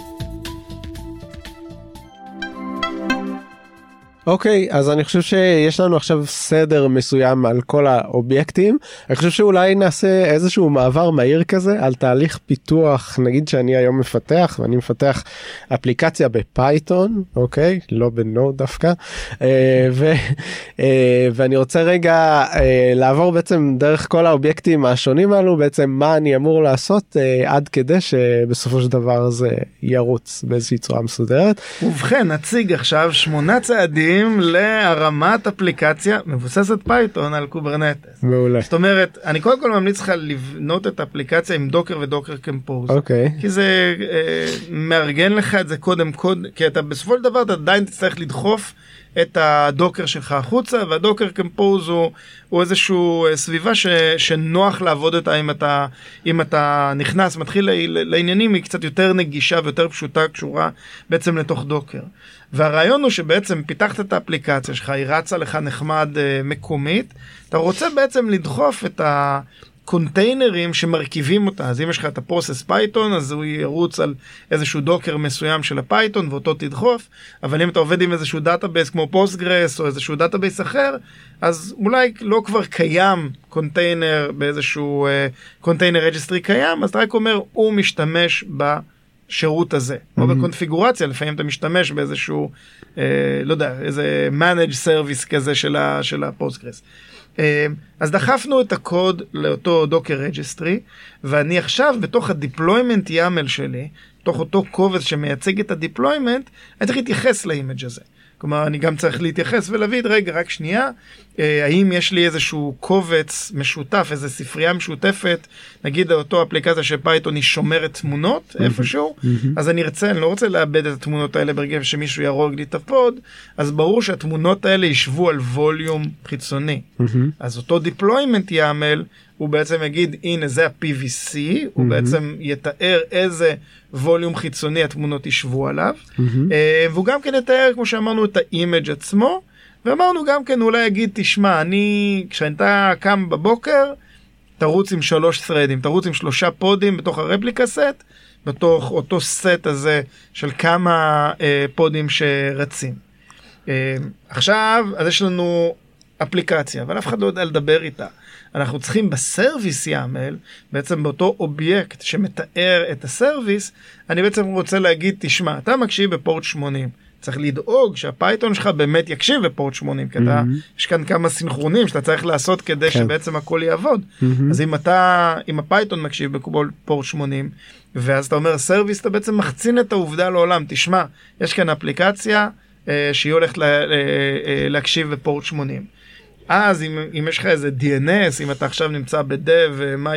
אוקיי, אז אני חושב שיש לנו עכשיו סדר מסוים על כל האובייקטים. אני חושב שאולי נעשה איזשהו מעבר מהיר כזה על תהליך פיתוח. נגיד שאני היום מפתח, ואני מפתח אפליקציה בפייתון, אוקיי? לא בנוד דווקא. ו, ואני רוצה רגע לעבור בעצם דרך כל האובייקטים השונים האלו, בעצם מה אני אמור לעשות עד כדי שבסופו של דבר זה ירוץ באיזושהי צורה מסודרת. ובכן, נציג עכשיו שמונה צעדים להרמת אפליקציה מבוססת פייתון על קוברנטס. מעולה. זאת אומרת, אני קודם כל ממליץ לך לבנות את האפליקציה עם דוקר ודוקר קמפוז. אוקיי. כי זה אה, מארגן לך את זה קודם קוד, כי אתה בסופו של דבר אתה עדיין תצטרך לדחוף את הדוקר שלך החוצה, והדוקר קמפוז הוא, הוא איזשהו סביבה ש, שנוח לעבוד אותה אם אתה, אם אתה נכנס, מתחיל לעניינים, היא קצת יותר נגישה ויותר פשוטה, קשורה בעצם לתוך דוקר. והרעיון הוא שבעצם פיתחת את האפליקציה שלך, היא רצה לך נחמד מקומית, אתה רוצה בעצם לדחוף את ה... קונטיינרים שמרכיבים אותה, אז אם יש לך את הפרוסס פייתון, אז הוא ירוץ על איזשהו דוקר מסוים של הפייתון, ואותו תדחוף, אבל אם אתה עובד עם איזשהו דאטאבייס כמו פוסטגרס, או איזשהו דאטאבייס אחר, אז אולי לא כבר קיים קונטיינר באיזשהו קונטיינר רג'סטרי קיים, אז אתה רק אומר, הוא משתמש בשירות הזה, mm-hmm. או בקונפיגורציה, לפעמים אתה משתמש באיזשהו, אה, לא יודע, איזה manage service כזה של, ה, של הפוסטגרס. אז דחפנו את הקוד לאותו דוקר רג'סטרי, ואני עכשיו בתוך הדיפלוימנט ימל שלי, בתוך אותו קובץ שמייצג את הדיפלוימנט, אני צריך להתייחס לאימג' הזה. כלומר, אני גם צריך להתייחס ולהבין, רגע, רק שנייה, האם יש לי איזשהו קובץ משותף, איזו ספרייה משותפת, נגיד אותו אפליקציה של פייתון היא שומרת תמונות איפשהו, אז אני ארצה, אני לא רוצה לאבד את התמונות האלה ברגע שמישהו ירוג לי את הפוד, אז ברור שהתמונות האלה ישבו על ווליום חיצוני. אז אותו deployment יעמל, הוא בעצם יגיד, הנה זה ה-פי וי סי, הוא בעצם יתאר איזה ווליום חיצוני התמונות ישבו עליו, והוא גם כן יתאר, כמו שאמרנו, את האימג' עצמו, ואמרנו גם כן, אולי יגיד, תשמע, אני, כשאתה קם בבוקר, תרוץ עם שלוש threadים, תרוץ עם שלושה פודים בתוך הרפליקה סט, בתוך אותו סט הזה של כמה אה, פודים שרצים. אה, עכשיו, אז יש לנו אפליקציה, אבל אף אחד לא יודע לדבר איתה. אנחנו צריכים בסרוויס יעמל, בעצם באותו אובייקט שמתאר את הסרוויס, אני בעצם רוצה להגיד, תשמע, אתה מקשיב בפורט שמונים, צריך לדאוג שהפייתון שלך באמת יקשיב בפורט שמונים, כי אתה, יש כאן כמה סינכרונים שאתה צריך לעשות כדי שבעצם הכל יעבוד. אז אם אתה, אם הפייתון מקשיב בפורט שמונים, ואז אתה אומר סרוויס, אתה בעצם מחצין את העובדה לעולם, תשמע, יש כאן אפליקציה שהיא הולכת להקשיב בפורט שמונים. אז אם, אם יש לך איזה די אן אס, אם אתה עכשיו נמצא בדב,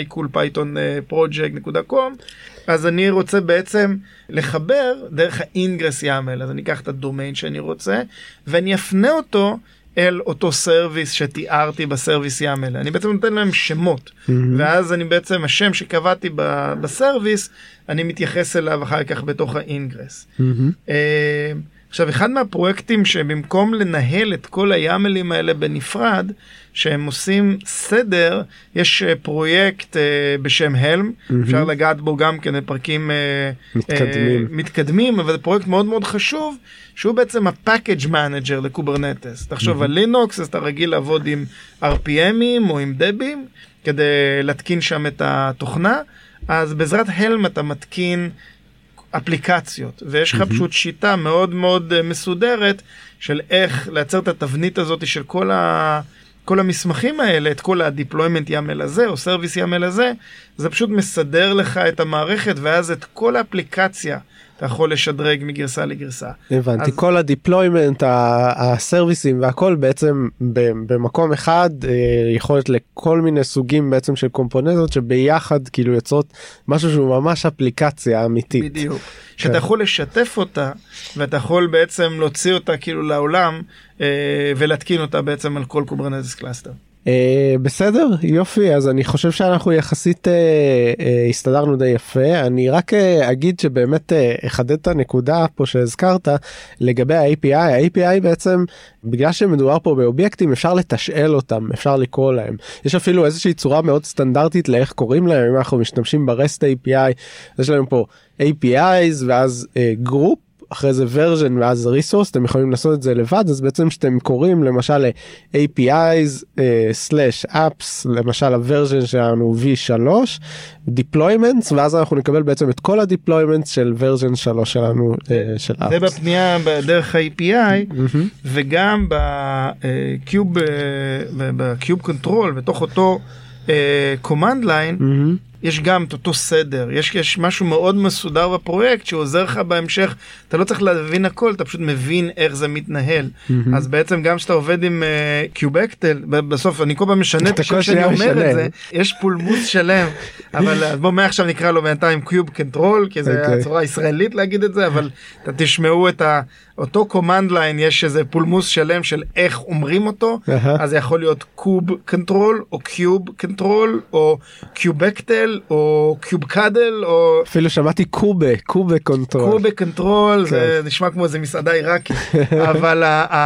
mycoolpython project דוט קום, אז אני רוצה בעצם לחבר דרך האינגרס יעמל, אז אני אקח את הדומיין שאני רוצה, ואני אפנה אותו אל אותו סרוויס שתיארתי בסרוויס יעמל. אני בעצם נותן להם שמות, mm-hmm. ואז אני בעצם, השם שקבעתי ב- בסרוויס, אני מתייחס אליו אחר כך בתוך האינגרס. Mm-hmm. Uh, עכשיו, אחד מהפרויקטים שבמקום לנהל את כל היאמלים האלה בנפרד, שהם עושים סדר, יש פרויקט uh, בשם הלם, mm-hmm. אפשר לגעת בו גם כן בפרקים uh, מתקדמים. Uh, מתקדמים, אבל זה פרויקט מאוד מאוד חשוב, שהוא בעצם ה-package manager לקוברנטס. תחשוב mm-hmm. על לינוקס, אז אתה רגיל לעבוד עם אר פי אמים או עם דבים, כדי להתקין שם את התוכנה, אז בעזרת הלם אתה מתקין אפליקציות, ויש לך mm-hmm. פשוט שיטה מאוד מאוד מסודרת של איך לייצר את התבנית הזאת של כל, ה... כל המסמכים האלה, את כל ה-deployment יאמל הזה, או service יאמל הזה, זה פשוט מסדר לך את המערכת, ואז את כל האפליקציה אתה יכול לשדרג מגרסה לגרסה. הבנתי, אז... כל הדיפלוימנט, הסרוויסים והכל בעצם במקום אחד, יכולת לכל מיני סוגים בעצם של קומפוננטות שביחד כאילו יוצרות משהו שהוא ממש אפליקציה אמיתית. בדיוק. שאתה יכול לשתף אותה, ואתה יכול בעצם להוציא אותה כאילו לעולם, ולהתקין אותה בעצם על כל קוברנטס קלאסטר. Uh, בסדר, יופי, אז אני חושב שאנחנו יחסית uh, uh, הסתדרנו די יפה. אני רק uh, אגיד שבאמת uh, אחדד את הנקודה פה שהזכרת לגבי ה-איי פי איי. ה-איי פי איי בעצם, בגלל שמדובר פה באובייקטים, אפשר לתשאל אותם, אפשר לקרוא להם. יש אפילו איזושהי צורה מאוד סטנדרטית לאיך קוראים להם. אם אנחנו משתמשים ב-REST איי פי איי, יש להם פה איי פי איז ואז uh, group, אחרי זה version ואז resource, אתם יכולים לעשות את זה לבד, אז בעצם שאתם קוראים למשל איי פי איז slash apps, למשל הוורז'ן שלנו וי שלוש, deployments, ואז אנחנו נקבל בעצם את כל ה-deployments של version שלוש שלנו, של apps. זה בפנייה בדרך ה-איי פי איי, וגם בקיוב, בקיוב קונטרול, בתוך אותו command line, יש גם את אותו סדר, יש, יש משהו מאוד מסודר בפרויקט שעוזר לך בהמשך, אתה לא צריך להבין הכל, אתה פשוט מבין איך זה מתנהל. Mm-hmm. אז בעצם גם שאתה עובד עם קיובקטל, uh, בסוף אני כל פעם משנה את השם שאני אומר משנה. את זה, יש פולמוס שלם, אבל בוא מעכשיו נקרא לו בינתיים קיוב קונטרול, כי זה okay. הצורה הישראלית להגיד את זה, אבל אתה תשמעו את ה... אותו command line יש איזה פולמוס שלם של איך אומרים אותו, uh-huh. אז זה יכול להיות קוב קונטרול, או קיוב קונטרול, או קיובקטל, או קיובקדל, או... אפילו שמעתי קובה, קובה קונטרול. קובה קונטרול, זה נשמע כמו איזה מסעדה עיראקית, אבל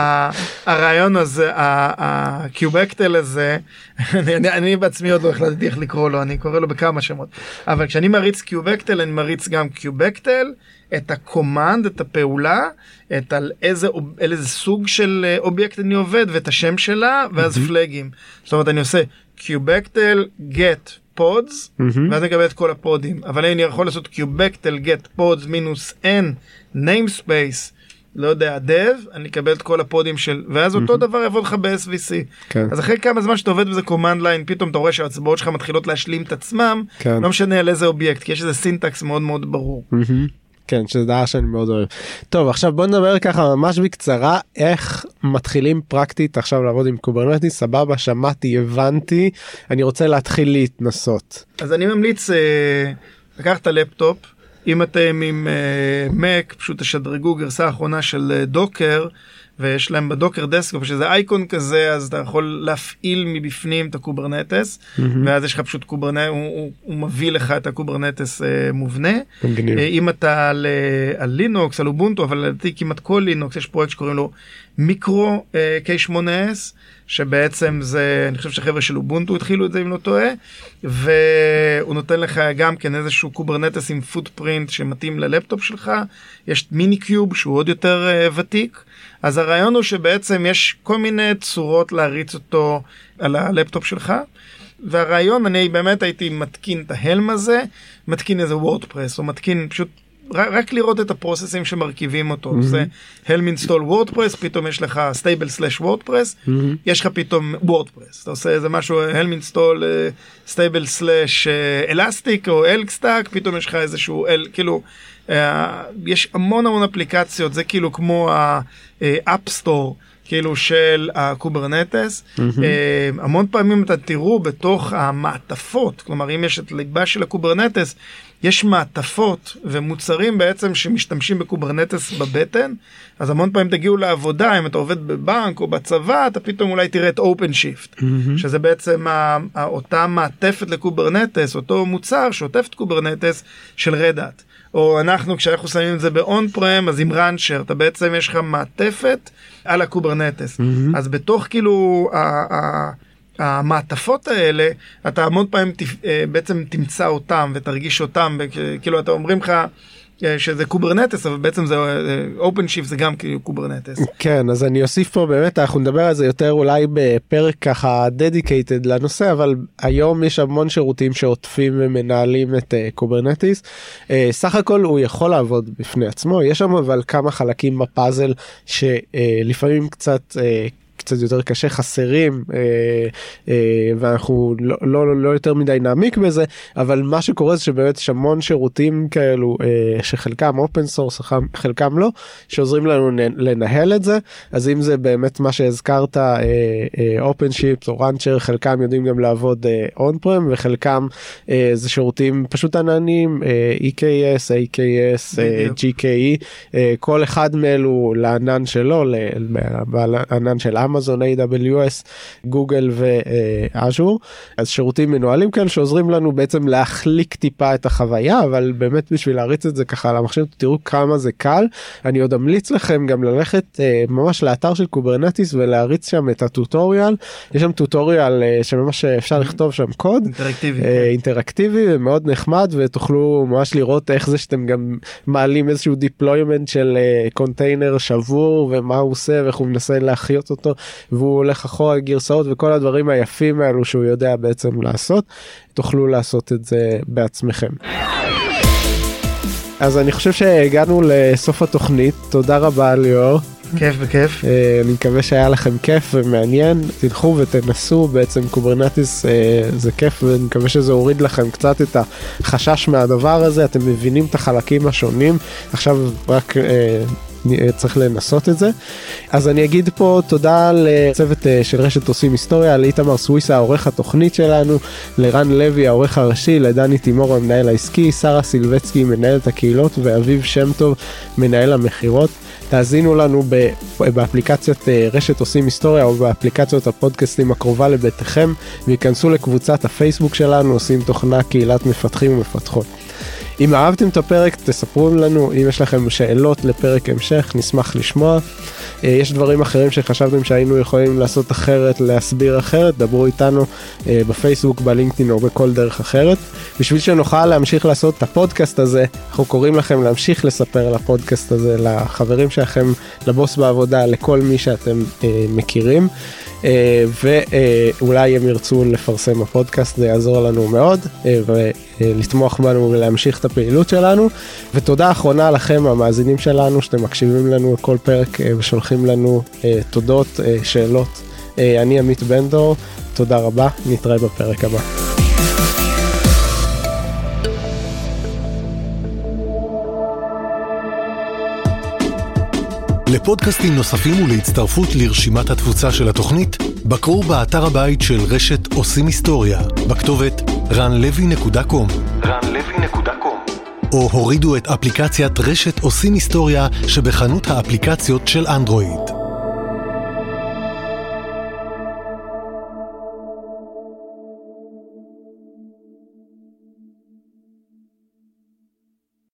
הרעיון הזה, הקיובקטל הזה, אני בעצמי עוד לא החלטתי איך לקרוא לו, אני קורא לו בכמה שמות, אבל כשאני מריץ קיובקטל, אני מריץ גם קיובקטל, את הקומנד, את הפעולה, את על איזה, איזה סוג של אובייקט אני עובד, ואת השם שלה, ואז פלגים. זאת אומרת, אני עושה קיובקטל, get pods, ואז אני אקבל את כל הפודים. אבל אני יכול לעשות קיובקטל, get pods, מינוס n, namespace, לא יודע, dev, אני אקבל את כל הפודים של, ואז אותו דבר יעבוד לך ב-אס וי סי. אז אחרי כמה זמן שאתה עובד בזה command line, פתאום אתה רואה שההצבעות שלך מתחילות להשלים את עצמם, לא משנה על איזה אובייקט, כי יש איזה סינטקס מאוד מאוד ברור. כן, שזה דבר שאני מאוד אוהב. טוב, עכשיו בוא נדבר ככה ממש בקצרה, איך מתחילים פרקטית עכשיו לעבוד עם קוברנטיס, סבבה, שמעתי, הבנתי, אני רוצה להתחיל להתנסות. אז אני ממליץ אה, לקחת לפטופ, אם אתם עם Mac, פשוט תשדרגו גרסה האחרונה של דוקר, ויש להם בדוקר דסקטופ, שזה אייקון כזה, אז אתה יכול להפעיל מבפנים את הקוברנטס, mm-hmm. ואז יש לך פשוט קוברנטס, הוא, הוא, הוא מביא לך את הקוברנטס אה, מובנה. מגניב. אם אתה על, על לינוקס, על אובונטו, אבל לדעתי כמעט כל לינוקס, יש פרויקט שקוראים לו מיקרו אה, קיי שמונה אס, שבעצם זה, אני חושב שהחבר'ה של אובונטו התחילו את זה אם לא טועה, והוא נותן לך גם כן איזשהו קוברנטס עם פוטפרינט שמתאים ללפטופ שלך, יש מיני קיוב שהוא עוד יותר uh, ותיק, אז הרעיון הוא שבעצם יש כל מיני צורות להריץ אותו על הלפטופ שלך, והרעיון, אני באמת הייתי מתקין את ההלם הזה, מתקין איזה וורדפרס, או מתקין פשוט רק, רק לראות את הפרוססים שמרכיבים אותו. Mm-hmm. זה helm install וורדפרס, פתאום יש לך stable slash וורדפרס, mm-hmm. יש לך פתאום וורדפרס. אתה עושה איזה משהו, helm install uh, stable slash uh, elastic או elkstack, פתאום יש לך איזשהו, אל, כאילו, uh, יש המון המון אפליקציות, זה כאילו כמו ה-App Store, כאילו של הקוברנטס. Mm-hmm. Uh, המון פעמים אתה תראו בתוך המעטפות, כלומר אם יש את ליבה של הקוברנטס, יש מעטפות ומוצרים בעצם שמשתמשים בקוברנטס בבטן, אז המון פעמים תגיעו לעבודה, אם אתה עובד בבנק או בצבא, אתה פתאום אולי תראה את OpenShift, mm-hmm. שזה בעצם אותה מעטפת לקוברנטס, אותו מוצר שעוטף את קוברנטס של Red Hat. או אנחנו, כשאנחנו שמים את זה ב-on-prem, אז עם Rancher, אתה בעצם יש לך מעטפת על הקוברנטס. Mm-hmm. אז בתוך כאילו ה- ה- המעטפות האלה, אתה המון פעמים בעצם תמצא אותם ותרגיש אותם, כאילו אתה אומרים לך שזה קוברנטס, אבל בעצם זה OpenShift, זה גם כאילו קוברנטס. כן, אז אני אוסיף פה באמת, אנחנו נדבר על זה יותר אולי בפרק ככה dedicated לנושא, אבל היום יש המון שירותים שעוטפים ומנהלים את קוברנטיס. סך הכל הוא יכול לעבוד בפני עצמו, יש שם אבל כמה חלקים בפאזל שלפעמים קצת קצת יותר קשה, חסרים, אה, אה, ואנחנו לא, לא, לא יותר מדי נעמיק בזה, אבל מה שקורה זה שבאמת יש המון שירותים כאלו, אה, שחלקם אופן סורס, חלקם לא, שעוזרים לנו לנהל את זה, אז אם זה באמת מה שהזכרת, OpenShift או Rancher, חלקם יודעים גם לעבוד on-prem, וחלקם אה, זה שירותים פשוט עננים, אה, E K S, A K S, אה, G K E, אה, כל אחד מאלו לענן שלו, לענן של אמזון, A W S, גוגל ואז'ור, אז שירותים מנוהלים כאלה שעוזרים לנו בעצם להחליק טיפה את החוויה, אבל באמת בשביל להריץ את זה ככה על המחשב, תראו כמה זה קל. אני עוד אמליץ לכם גם ללכת ממש לאתר של קוברנטיס ולהריץ שם את הטוטוריאל, יש שם טוטוריאל שממש אפשר לכתוב שם קוד, אינטראקטיבי, אינטראקטיבי ומאוד נחמד, ותוכלו ממש לראות איך זה שאתם גם מעלים איזשהו deployment של קונטיינר שבור, ומה הוא עושה ואיך הוא מנסה להחיות אותו, והוא הולך אחורה גרסאות וכל הדברים היפים האלו שהוא יודע בעצם לעשות, תוכלו לעשות את זה בעצמכם. אז אני חושב שהגענו לסוף התוכנית, תודה רבה ליאור. כיף וכיף. אני מקווה שהיה לכם כיף ומעניין, תלכו ותנסו, בעצם קוברנטיס זה כיף, ואני מקווה שזה הוריד לכם קצת את החשש מהדבר הזה, אתם מבינים את החלקים השונים, עכשיו רק צריך לנסות את זה. אז אני אגיד פה תודה לצוות של רשת עושים היסטוריה, לאיתמר סוויסה העורך התוכנית שלנו, לרן לוי העורך הראשי, לדני תימור המנהל העסקי, שרה סילבצקי מנהלת הקהילות, ואביב שם טוב מנהל המחירות. תאזינו לנו באפליקציית רשת עושים היסטוריה או באפליקציות הפודקאסטים הקרובה לביתכם, ויכנסו לקבוצת הפייסבוק שלנו, עושים תוכנה קהילת מפתחים ומפתחות. אם אהבתם את הפרק, תספרו לנו, אם יש לכם שאלות לפרק המשך, נשמח לשמוע. יש דברים אחרים שחשבתם שהיינו יכולים לעשות אחרת, להסביר אחרת, דברו איתנו בפייסבוק, בלינקדאין או בכל דרך אחרת. בשביל שנוכל להמשיך לעשות את הפודקאסט הזה, אנחנו קוראים לכם להמשיך לספר על הפודקאסט הזה לחברים שלכם, לבוס בעבודה, לכל מי שאתם מכירים. ואולי הם ירצו לפרסם הפודקאסט, זה יעזור לנו מאוד, ולתמוך בנו ולהמשיך את הפעילות שלנו. ותודה אחרונה לכם המאזינים שלנו שאתם מקשיבים לנו כל פרק ושולחים לנו תודות, שאלות. אני עמית בן דור, תודה רבה, נתראה בפרק הבא. לפודקאסטים נוספים ולהצטרפות לרשימת התפוצה של התוכנית, בקרו באתר הבית של רשת עושים היסטוריה, בכתובת רן לוי נקודה קום. רן לוי נקודה קום. או הורידו את אפליקציית רשת עושים היסטוריה שבחנות האפליקציות של אנדרואיד.